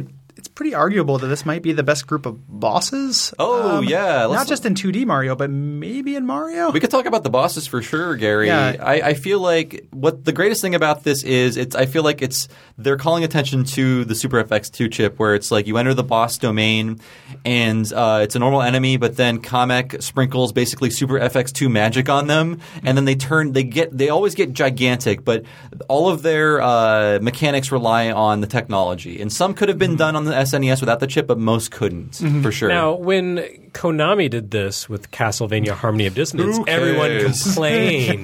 it's pretty arguable that this might be the best group of bosses. Oh, yeah. Let's- Not just in two D Mario, but maybe in Mario. We could talk about the bosses for sure, Gary. Yeah. I, I feel like what the greatest thing about this is it's I feel like it's they're calling attention to the Super F X two chip where it's like you enter the boss domain and uh, it's a normal enemy, but then Kamek sprinkles basically Super F X two magic on them, and then they turn they get they always get gigantic, but all of their uh, mechanics rely on the technology. And some could have been done on the S N E S without the chip, but most couldn't, for sure. Now, when Konami did this with Castlevania Harmony of Dissonance, Who everyone cares? complained.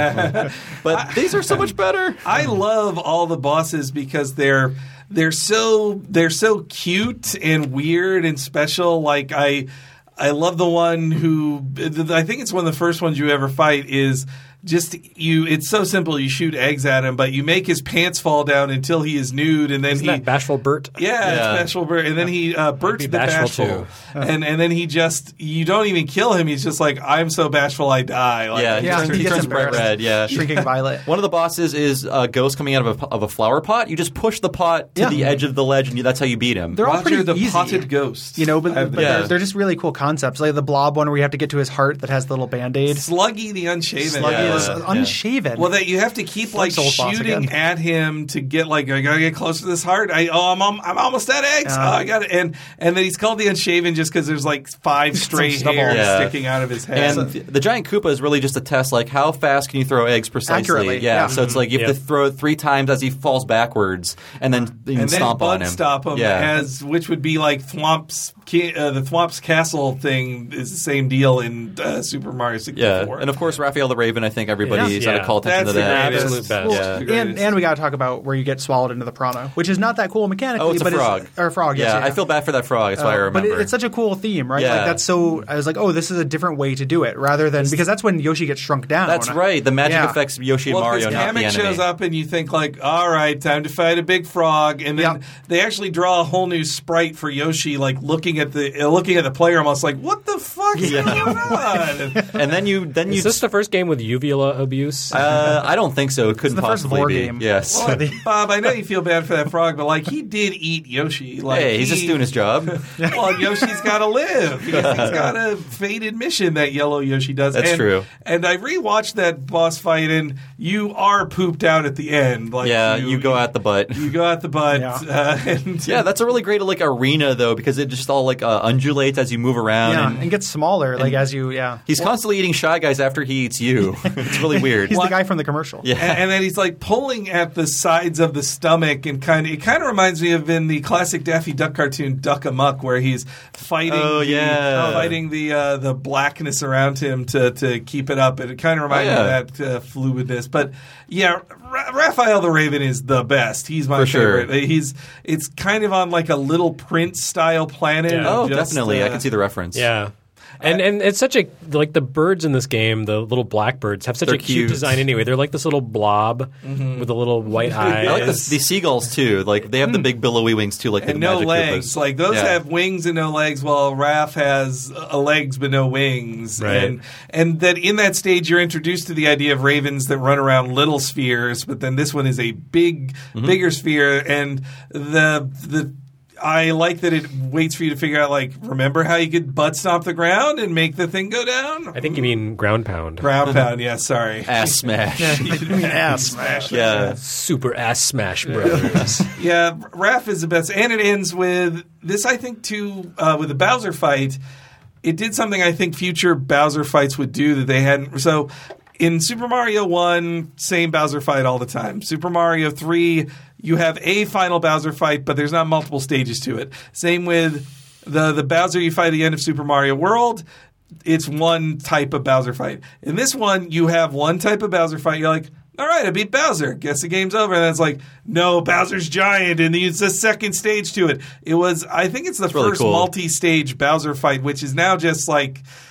but these are so much better. I love all the bosses because they're they're so they're so cute and weird and special. Like I I love the one who I think it's one of the first ones you ever fight is just you. It's so simple. You shoot eggs at him, but you make his pants fall down until he is nude, and then Isn't he that Bashful Bert? Yeah, Yeah. it's Bashful Bert, and then he uh, Bert's be the bashful, bashful, and and then he just you don't even kill him. He's just like I'm so bashful I die. Like, Yeah, he he Yeah, turns, he he gets turns bright embarrassed. red. Yeah, Shrinking Violet. One of the bosses is a ghost coming out of a, of a flower pot. You just push the pot to Yeah. the edge of the ledge, and you, that's how you beat him. They're all Roger pretty the easy. potted ghost. You know, but, I've- but yeah. they're, they're just really cool concepts. Like the blob one where you have to get to his heart that has the little Band-Aid. Sluggy the Unshaven. Sluggy Yeah. is Yeah. unshaven. Well, that you have to keep like Soul boss shooting again. at him to get like I gotta get close to this heart. I oh I'm I'm almost at eggs. Yeah. Oh, I got it. And and then he's called the Unshaven just because there's like five stray stubble. hairs Yeah. sticking out of his head. And the giant Koopa is really just a test, like how fast can you throw eggs precisely? Accurately, yeah. yeah. So it's like you have Yeah. to throw it three times as he falls backwards, and then you can and then stomp bug on him. stop him Yeah. as which would be like Thwomp's ki- uh, the Thwomp's Castle thing is the same deal in uh, Super Mario sixty-four. yeah, and of course Raphael the Raven. I think everybody's Yeah. got to call attention That's to the that. greatest. Absolute best. Well, Yeah. The greatest. and and we got to talk about where you get swallowed into the piranha, which is not that cool mechanically. Oh, it's a but frog. It's, or a frog. Yes, yeah, yeah, I feel bad for that frog. That's why I Uh, remember. But it, it's such a cool theme, right? Yeah. Like that's so. I was like, oh, this is a different way to do it, rather than because that's when Yoshi gets shrunk down. That's right. The magic Yeah. affects Yoshi Well, and Mario, because not the Kamek enemy. shows up and you think like, all right, time to fight a big frog, and then Yeah. they actually draw a whole new sprite for Yoshi, like looking at the uh, looking at the player, almost like, what the fuck is Yeah. going on? And then you, then you. Is this the first game with uvula abuse? uh, I don't think so. It couldn't the first possibly war be. game. Yes. Well, Bob, I know you feel bad for that frog, but like he did eat Yoshi. Like, hey, he's he, just doing his job. Well, Yoshi's got to live. He's, he's got a fated mission that yellow Yoshi does. That's and, true. And I rewatched that boss fight, and you are pooped out at the end. Like yeah, you, go at the butt. You go at the butt. Yeah. Uh, and, Yeah, that's a really great like arena though because it just all like uh, undulates as you move around. Yeah, and and gets smaller, like as you. Yeah, he's constantly eating Shy Guys after he eats you. It's really weird. he's the guy from the commercial. Yeah. and, and then he's like pulling at the sides of the stomach, and kind of it kind of reminds me of in the classic Daffy Duck cartoon Duck Amuck, where he's fighting, Oh, the, yeah. fighting the uh, the blackness around him to, to keep it up. And it kind of reminds Oh, yeah. me of that uh, fluidness. But yeah, Ra- Raphael the Raven is the best. He's my For sure. favorite. He's it's kind of on like a Little Prince style planet. Yeah. Oh, Just, definitely. I uh, can see the reference. Yeah. And and it's such a like the birds in this game, the little blackbirds have such They're a cute, cute. design anyway. They're like this little blob with the little white eyes. I like the, the seagulls too. Like they have the big billowy wings too. Like And the no Magic legs. Koopas. Like those Yeah. have wings and no legs, while Raph has uh, legs but no wings. Right. And and that in that stage you're introduced to the idea of ravens that run around little spheres, but then this one is a big, Mm-hmm. bigger sphere, and the the. I like that it waits for you to figure out, like, remember how you could butt stomp the ground and make the thing go down? I think you mean ground pound. Ground pound, yeah, sorry. Ass smash. ass Smash. Yeah. Super ass smash brothers. Yeah, Raph is the best. And it ends with this, I think, too, uh, with the Bowser fight. It did something I think future Bowser fights would do that they hadn't. So in Super Mario one, same Bowser fight all the time. Super Mario three, you have a final Bowser fight, but there's not multiple stages to it. Same with the, the Bowser you fight at the end of Super Mario World. It's one type of Bowser fight. In this one, you have one type of Bowser fight. You're like, all right, I beat Bowser. Guess the game's over. And then it's like, no, Bowser's giant, and it's the second stage to it. It was, I think it's the really first cool. multi-stage Bowser fight, which is now just like,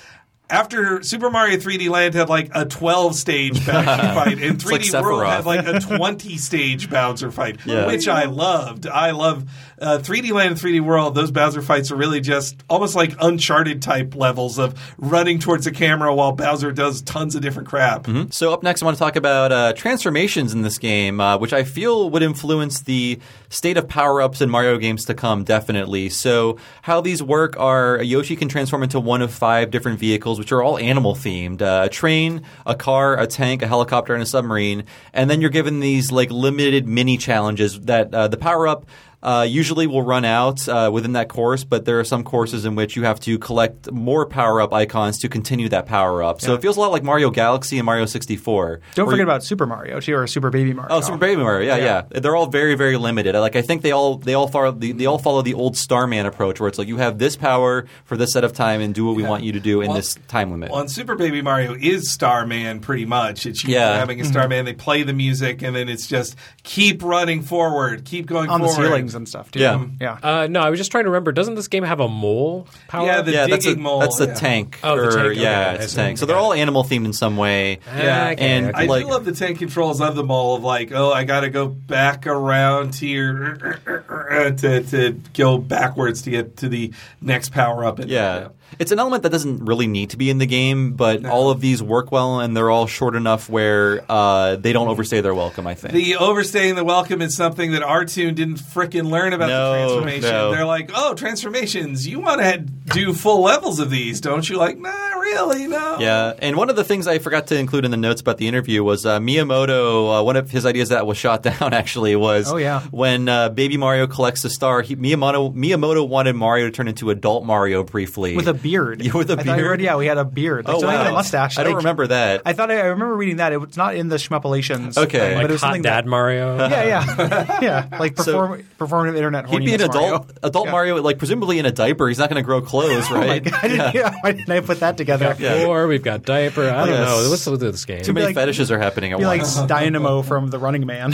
after Super Mario three D Land had like a twelve stage Bowser fight, and three D like World Sephiroth. had like a twenty stage Bowser fight, Yeah. which I loved. I love uh, three D Land and three D World. Those Bowser fights are really just almost like Uncharted type levels of running towards the camera while Bowser does tons of different crap. Mm-hmm. So up next, I want to talk about uh, transformations in this game, uh, which I feel would influence the state of power-ups in Mario games to come, definitely. So how these work are Yoshi can transform into one of five different vehicles, which are all animal-themed. Uh, a train, a car, a tank, a helicopter, and a submarine. And then you're given these like limited mini challenges that uh, the power-up Uh, usually will run out uh, within that course, but there are some courses in which you have to collect more power-up icons to continue that power-up. So Yeah. it feels a lot like Mario Galaxy and Mario sixty-four. Don't where forget you- about Super Mario too, or Super Baby Mario. Oh, Super Baby Mario, yeah, yeah, Yeah. They're all very, very limited. Like I think they all they all follow the, they all follow the old Starman approach, where it's like you have this power for this set of time and do what we want you to do in Well- this time limit. Well, and Super Baby Mario is Starman pretty much. It's you Yeah. having a Starman. They play the music, and then it's just keep running forward, keep going on the forward. ceilings and stuff too. Yeah. yeah. Uh, no, I was just trying to remember. Doesn't this game have a mole power? Yeah, the yeah, that's a, digging mole, that's the yeah. tank. Oh, the or- tank, okay, yeah, I it's a see. tank. So they're Okay. all animal themed in some way. Yeah, okay, and okay. I like do love the tank controls of the mole of like, oh, I got to go back around here to to go backwards to get to the next power up. Yeah. It's an element that doesn't really need to be in the game, but all of these work well, and they're all short enough where uh, they don't overstay their welcome, I think. The overstaying the welcome is something that R-Tune didn't frickin' learn about No, the transformation. no. They're like, oh, transformations, you want to do full levels of these, don't you? Like, nah, really, no. Yeah, and one of the things I forgot to include in the notes about the interview was uh, Miyamoto, uh, one of his ideas that was shot down actually was Oh, yeah. when uh, Baby Mario collects the star, he, Miyamoto, Miyamoto wanted Mario to turn into adult Mario briefly. With a beard. Yeah, with a I thought I beard? read, yeah, we had a beard. Like, Oh, so not even wow. a mustache. I don't Like, remember that. I thought I, I remember reading that. It was not in the Shmuppalations. Okay. thing, Like but it was Hot something Dad that, Mario. Yeah, yeah, yeah. Like So- perform, performative internet. He'd be an horniness adult Mario. adult Yeah. Mario, like presumably in a diaper. He's not going to grow clothes, Oh my right? god! I didn't, yeah. Why didn't I put that together? Yeah. Or we've got diaper. I don't Yes. know. Let's look at this game. Too many like- fetishes are happening at Be like once. Dynamo from The Running Man.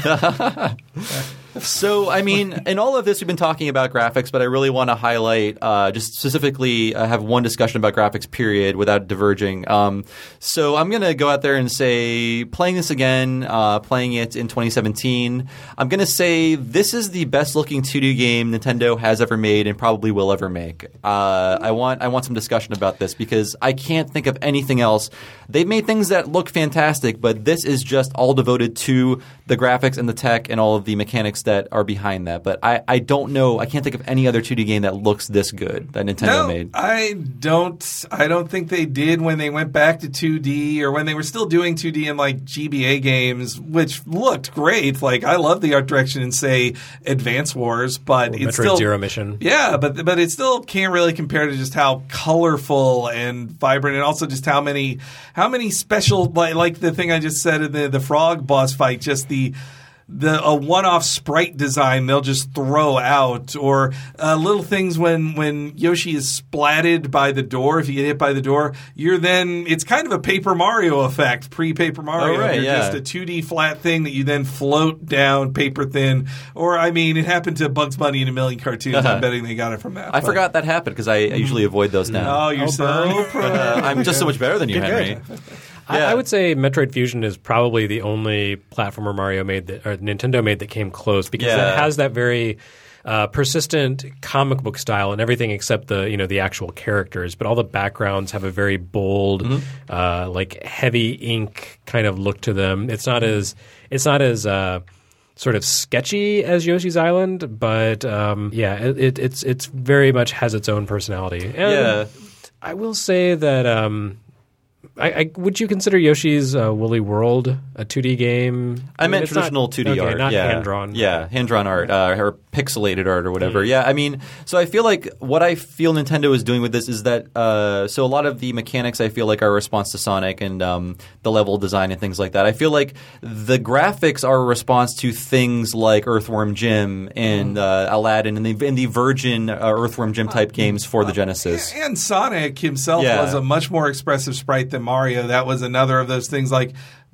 So, I mean, in all of this, we've been talking about graphics, but I really want to highlight, uh, just specifically uh, have one discussion about graphics, period, without diverging. Um, so I'm going to go out there and say, playing this again, uh, playing it in twenty seventeen, I'm going to say this is the best-looking two D game Nintendo has ever made and probably will ever make. Uh, I want I want some discussion about this because I can't think of anything else. They've made things that look fantastic, but this is just all devoted to the graphics and the tech and all of the mechanics that are behind that. But I, I don't know. I can't think of any other two D game that looks this good that Nintendo No, made. I don't. I don't think they did when they went back to two D or when they were still doing two D in like G B A games, which looked great. Like I love the art direction in say Advance Wars, but Or it's Metroid still Zero Mission. Yeah, but but it still can't really compare to just how colorful and vibrant, and also just how many how many special like, like the thing I just said in the the frog boss fight, just the. The a one-off sprite design they'll just throw out, or uh, little things when when Yoshi is splatted by the door. If you get hit by the door, you're then it's kind of a Paper Mario effect, pre-Paper Mario. Oh, right, you're yeah. just a two D flat thing that you then float down paper thin. Or I mean, it happened to Bugs Bunny in a million cartoons. I'm betting they got it from that. I but- forgot that happened because I, I usually avoid those now. Oh, you're Oh, so burn. pro. Uh, I'm just so much better than you, Henry. I, Yeah. I would say Metroid Fusion is probably the only platformer Mario made that, or Nintendo made that came close because Yeah. it has that very uh, persistent comic book style and everything except the you know the actual characters. But all the backgrounds have a very bold, Mm-hmm. uh, like heavy ink kind of look to them. It's not as it's not as uh, sort of sketchy as Yoshi's Island, but um, yeah, it, it, it's it's very much has its own personality. And Yeah. I will say that. Um, I, I, would you consider Yoshi's uh, Woolly World a two D game? I mean, meant it's not- traditional two D okay, art, not yeah. hand drawn. Yeah, hand drawn art uh, or pixelated art or whatever. Yeah, I mean, so I feel like what I feel Nintendo is doing with this is that uh, so a lot of the mechanics I feel like are a response to Sonic and um, the level design and things like that. I feel like the graphics are a response to things like Earthworm Jim and uh, Aladdin and the, and the Virgin uh, Earthworm Jim type games for the Genesis. And Sonic himself Yeah. was a much more expressive sprite than Mario. That was another of those things like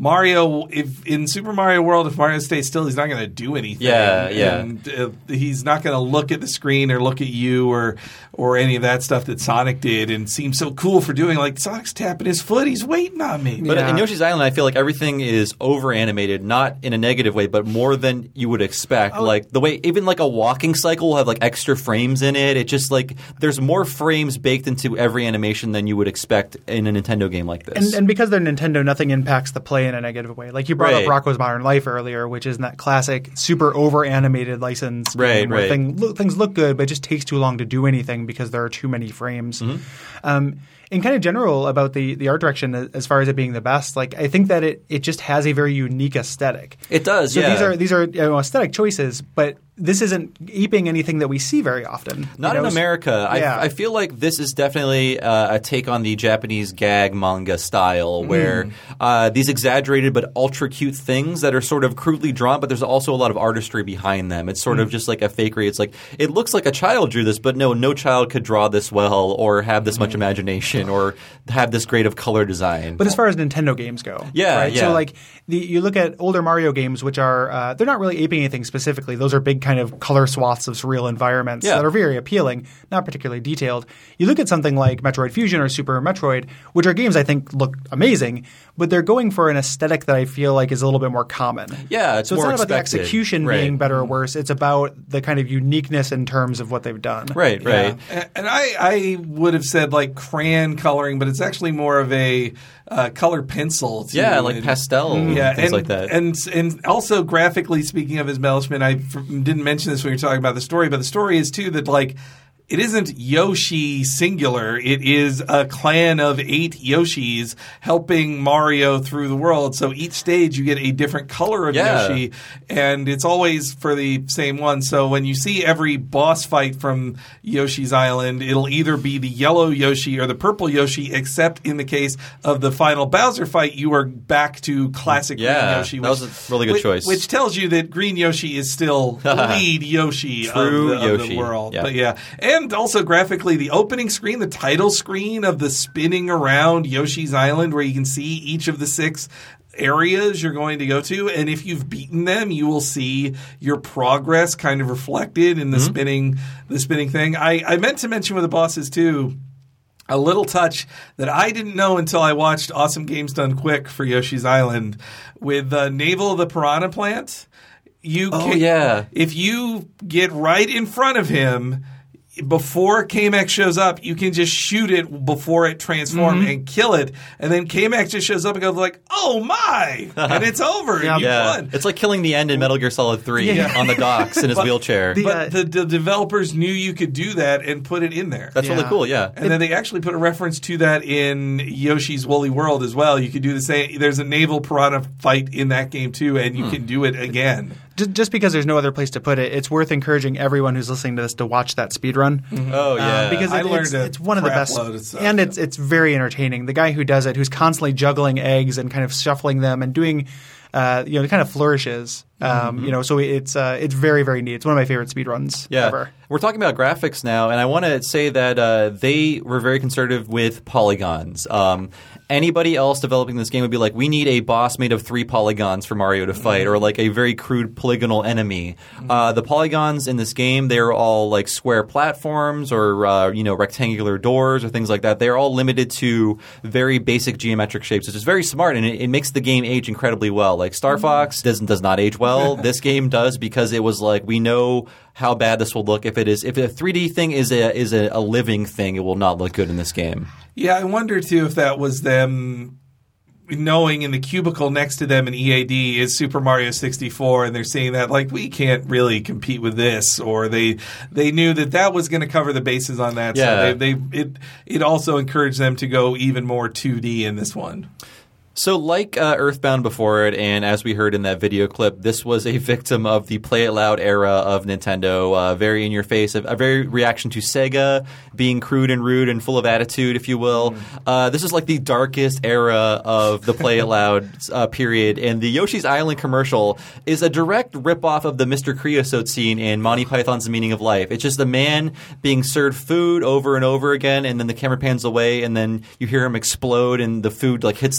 Mario, if in Super Mario World, if Mario stays still, he's not going to do anything. Yeah, yeah. And uh, he's not going to look at the screen or look at you or or any of that stuff that Sonic did and seem so cool for doing. Like, Sonic's tapping his foot. He's waiting on me. But Yeah. in Yoshi's Island, I feel like everything is over animated, not in a negative way, but more than you would expect. Oh. Like the way even like a walking cycle will have like extra frames in it. It just like there's more frames baked into every animation than you would expect in a Nintendo game like this. And, and because they're Nintendo, nothing impacts the play in a negative way. Like you brought Right. up Rocko's Modern Life earlier, which is that classic super over animated license game Right, where right. Thing, look, things look good, but it just takes too long to do anything because there are too many frames. Mm-hmm. Um, in kind of general about the, the art direction as far as it being the best, like I think that it, it just has a very unique aesthetic. It does, so yeah. these are these are you know, aesthetic choices, but this isn't aping anything that we see very often. Not you know? in America. Yeah. I, I feel like this is definitely uh, a take on the Japanese gag manga style where uh, these exaggerated but ultra cute things that are sort of crudely drawn, but there's also a lot of artistry behind them. It's sort of just like a fakery. It's like it looks like a child drew this, but no, no child could draw this well or have this much imagination or have this great of color design. But as far as Nintendo games go, Yeah, right? yeah. So like the, you look at older Mario games, which are uh, they're not really aping anything specifically. Those are big kind of color swaths of surreal environments Yeah. that are very appealing, not particularly detailed. You look at something like Metroid Fusion or Super Metroid, which are games I think look amazing, but they're going for an aesthetic that I feel like is a little bit more common. Yeah, it's so it's more not about the expected. execution Right. being better or worse. It's about the kind of uniqueness in terms of what they've done. Right, right. Yeah. And I, I would have said like crayon coloring, but it's actually more of a uh, color pencil. Too. Yeah, like And- pastel and yeah, things and, like that. And and also graphically speaking of embellishment, I f- didn't mention this when we were talking about the story, but the story is too that like it isn't Yoshi singular. It is a clan of eight Yoshis helping Mario through the world. So each stage you get a different color of Yeah. Yoshi, and it's always for the same one. So when you see every boss fight from Yoshi's Island, it'll either be the yellow Yoshi or the purple Yoshi, except in the case of the final Bowser fight, you are back to classic Yeah, Green Yoshi. that was a really good which, choice. Which tells you that Green Yoshi is still the lead Yoshi True of, the, of the Yoshi. world. Yeah. But yeah. And also graphically, the opening screen, the title screen of the spinning around Yoshi's Island where you can see each of the six areas you're going to go to, and if you've beaten them, you will see your progress kind of reflected in the Mm-hmm. spinning the spinning thing. I, I meant to mention with the bosses too, a little touch that I didn't know until I watched Awesome Games Done Quick for Yoshi's Island with uh, Navel the Piranha Plant. You Oh, can, yeah. if you get right in front of him before K-Max shows up, you can just shoot it before it transforms Mm-hmm. and kill it. And then K-Max just shows up and goes like, oh my! And it's over. And you Yeah, won. it's like killing the end in Metal Gear Solid three Yeah. on the docks in his wheelchair. The- But the, the developers knew you could do that and put it in there. That's really Yeah. cool. Yeah, And then they actually put a reference to that in Yoshi's Woolly World as well. You could do the same. There's a naval piranha fight in that game too, and Hmm. you can do it again. Just, just because there's no other place to put it, it's worth encouraging everyone who's listening to this to watch that speedrun. Oh yeah, Uh, because I it, learned it's, a it's one of the crap best, load of stuff, and yeah. it's it's very entertaining. The guy who does it, who's constantly juggling eggs and kind of shuffling them and doing, uh, you know, kind of flourishes. Um, You know, so it's uh, it's very very neat. It's one of my favorite speedruns yeah. ever. We're talking about graphics now, and I want to say that uh, they were very conservative with polygons. Um, anybody else developing this game would be like, we need a boss made of three polygons for Mario to fight, or like a very crude polygonal enemy. Uh, the polygons in this game, they're all like square platforms or uh, you know rectangular doors or things like that. They're all limited to very basic geometric shapes, which is very smart, and it, it makes the game age incredibly well. Like Star Fox doesn't does not age well. This game does because it was like, we know how bad this will look if it is if a three D thing is a is a, a living thing. It will not look good in this game. Yeah, I wonder too if that was them knowing in the cubicle next to them in E A D is Super Mario sixty-four, and they're seeing that like, we can't really compete with this, or they they knew that that was going to cover the bases on that. Yeah. So they, they it it also encouraged them to go even more two D in this one. So like uh, Earthbound before it, and as we heard in that video clip, this was a victim of the Play It Loud era of Nintendo, uh, very in your face, a, a very reaction to Sega being crude and rude and full of attitude, if you will. Uh, this is like the darkest era of the Play It Loud uh, period, and the Yoshi's Island commercial is a direct ripoff of the Mister Creosote scene in Monty Python's The Meaning of Life. It's just a man being served food over and over again, and then the camera pans away, and then you hear him explode, and the food like hits the wall.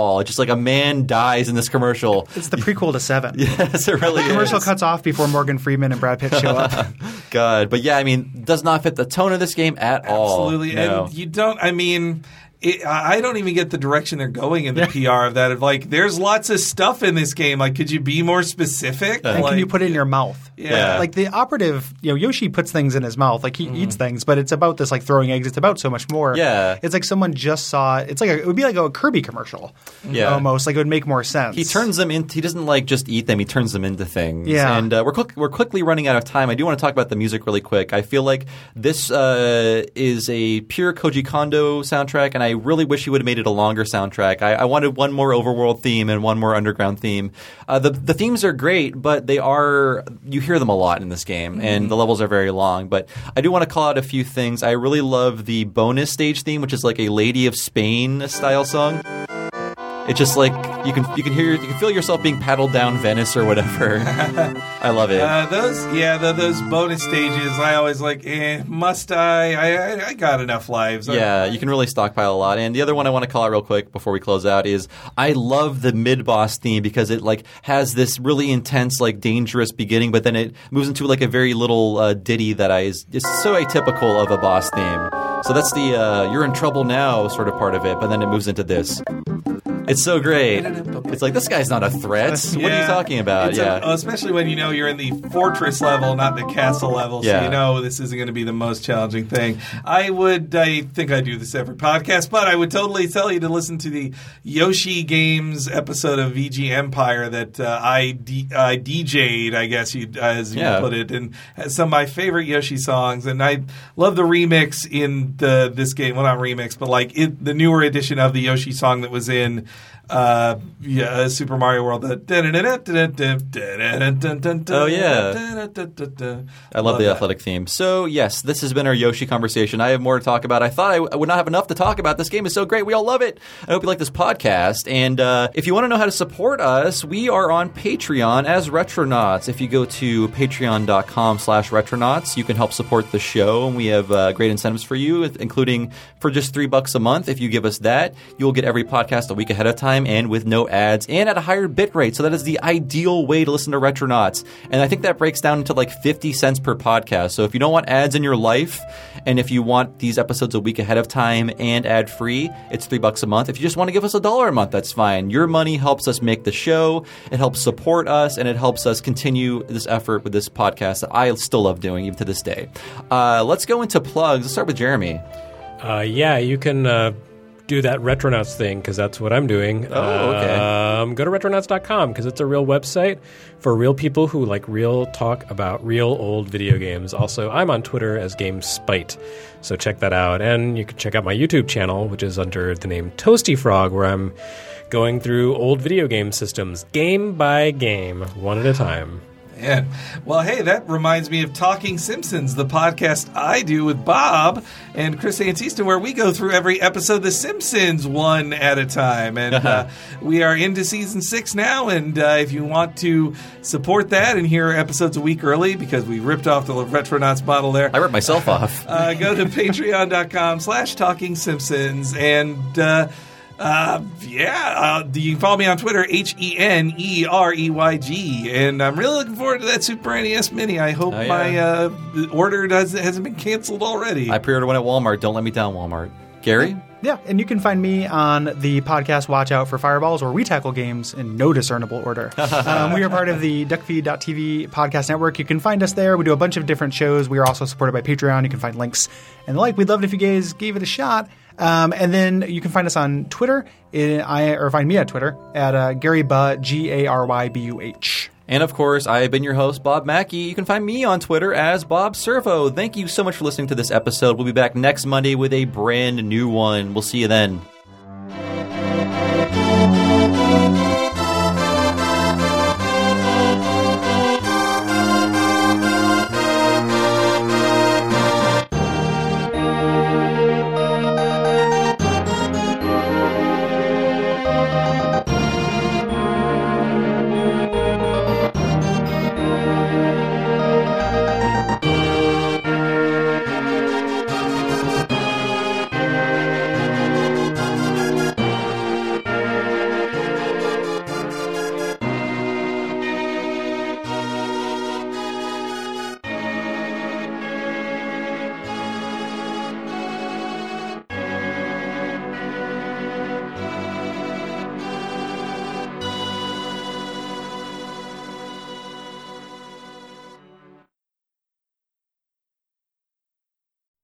all. It's just like a man dies in this commercial. It's the prequel to Seven. Yes, it really The commercial is. cuts off before Morgan Freeman and Brad Pitt show up. God. But yeah, I mean, does not fit the tone of this game at all. Absolutely. No. And you don't, I mean, it, I don't even get the direction they're going in the P R of that. Of like, there's lots of stuff in this game. Like, could you be more specific? And like, can you put it in your mouth? Yeah. Like the operative, you know, Yoshi puts things in his mouth. Like he mm. eats things, but it's about this like throwing eggs. It's about so much more. Yeah. It's like someone just saw it. It's like a, it would be like a Kirby commercial. Yeah. Almost. Like it would make more sense. He turns them into – he doesn't like just eat them. He turns them into things. Yeah. And uh, we're, quick, we're quickly running out of time. I do want to talk about the music really quick. I feel like this uh, is a pure Koji Kondo soundtrack, and I really wish he would have made it a longer soundtrack. I, I wanted one more overworld theme and one more underground theme. Uh, the the themes are great, but they are you hear them a lot in this game, mm-hmm. and the levels are very long. But I do want to call out a few things. I really love the bonus stage theme, which is like a Lady of Spain style song. It's just like you can you can hear you can feel yourself being paddled down Venice or whatever. I love it. Uh, those yeah, the, those bonus stages. I always like. Eh, must I? I I, I got enough lives. Yeah, you can really stockpile a lot. And the other one I want to call out real quick before we close out is I love the mid boss theme because it like has this really intense like dangerous beginning, but then it moves into like a very little uh, ditty that I is, is so atypical of a boss theme. So that's the uh, you're in trouble now sort of part of it, but then it moves into this. It's so great. It's like, this guy's not a threat. Yeah. What are you talking about? It's Yeah. a, especially when you know you're in the fortress level, not the castle level, so Yeah. you know this isn't going to be the most challenging thing. I would, I think I do this every podcast, but I would totally tell you to listen to the Yoshi Games episode of V G Empire that uh, I, D- I D J'd, I guess you as you Yeah. put it, and has some of my favorite Yoshi songs. And I love the remix in the this game. Well, not remix, but like it, the newer edition of the Yoshi song that was in Uh, yeah, Super Mario World. The Oh, yeah. I love the that. athletic theme. So, yes, this has been our Yoshi conversation. I have more to talk about. I thought I, w- I would not have enough to talk about. This game is so great. We all love it. I hope you like this podcast. And uh, if you want to know how to support us, we are on Patreon as Retronauts. If you go to patreon.com slash Retronauts, you can help support the show. And we have uh, great incentives for you, including for just three bucks a month. If you give us that, you'll get every podcast a week ahead of time and with no ads and at a higher bit rate. So that is the ideal way to listen to Retronauts. And I think that breaks down to like fifty cents per podcast. So if you don't want ads in your life, and if you want these episodes a week ahead of time and ad free, it's three bucks a month. If you just want to give us a dollar a month, that's fine. Your money helps us make the show. It helps support us, and it helps us continue this effort with this podcast that I still love doing even to this day. Uh, let's go into plugs. Let's start with Jeremy. Uh, yeah, you can uh, do that Retronauts thing because that's what I'm doing. Oh, okay. Um, go to retronauts dot com because it's a real website for real people who like real talk about real old video games. Also, I'm on Twitter as GameSpite, so check that out. And you can check out my YouTube channel, which is under the name Toasty Frog, where I'm going through old video game systems, game by game, one at a time. Yeah. Well, hey, that reminds me of Talking Simpsons, the podcast I do with Bob and Chris Antista, where we go through every episode of The Simpsons one at a time. And uh, we are into season six now. And uh, if you want to support that and hear episodes a week early, because we ripped off the Retronauts model there, I ripped myself off. uh, go to patreon.com slash Talking Simpsons. And uh, Uh, yeah, uh, you can follow me on Twitter, H E N E R E Y G, and I'm really looking forward to that Super N E S Mini. I hope Oh, yeah. my uh, order does, hasn't been canceled already. I pre-ordered one at Walmart. Don't let me down, Walmart. Gary? Yeah, and you can find me on the podcast Watch Out for Fireballs, where we tackle games in no discernible order. um, we are part of the duckfeed dot t v podcast network. You can find us there. We do a bunch of different shows. We are also supported by Patreon. You can find links and the like. We'd love it if you guys gave it a shot. Um, and then you can find us on Twitter, in, I, or find me at Twitter, at uh, Gary Buh, G A R Y B U H. And of course, I have been your host, Bob Mackey. You can find me on Twitter as Bob Servo. Thank you so much for listening to this episode. We'll be back next Monday with a brand new one. We'll see you then.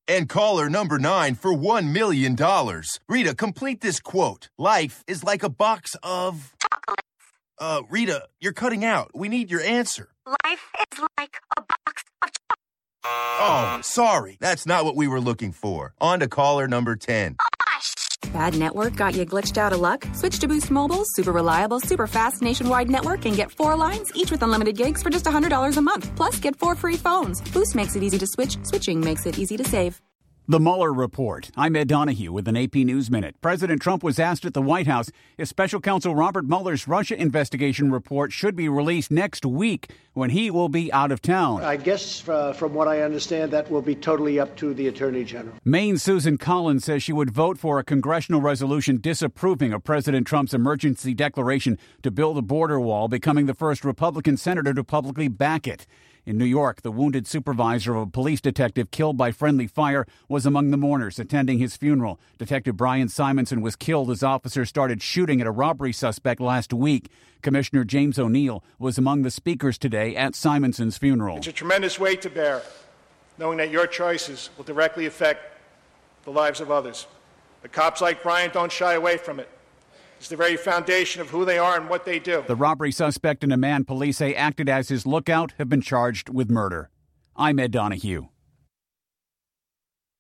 And caller number nine for one million dollars. Rita, complete this quote. Life is like a box of... Chocolates. Uh, Rita, you're cutting out. We need your answer. Life is like a box of chocolates. Oh, sorry. That's not what we were looking for. On to caller number ten. Bad network got you glitched out of luck? Switch to Boost Mobile's super reliable, super fast nationwide network and get four lines, each with unlimited gigs for just one hundred dollars a month. Plus, get four free phones. Boost makes it easy to switch. Switching makes it easy to save. The Mueller Report. I'm Ed Donahue with an A P News Minute. President Trump was asked at the White House if Special Counsel Robert Mueller's Russia investigation report should be released next week when he will be out of town. I guess, uh, from what I understand, that will be totally up to the Attorney General. Maine's Susan Collins says she would vote for a congressional resolution disapproving of President Trump's emergency declaration to build a border wall, becoming the first Republican senator to publicly back it. In New York, the wounded supervisor of a police detective killed by friendly fire was among the mourners attending his funeral. Detective Brian Simonson was killed as officers started shooting at a robbery suspect last week. Commissioner James O'Neill was among the speakers today at Simonson's funeral. It's a tremendous weight to bear, knowing that your choices will directly affect the lives of others. But cops like Brian don't shy away from it. It's the very foundation of who they are and what they do. The robbery suspect and a man police say acted as his lookout have been charged with murder. I'm Ed Donahue.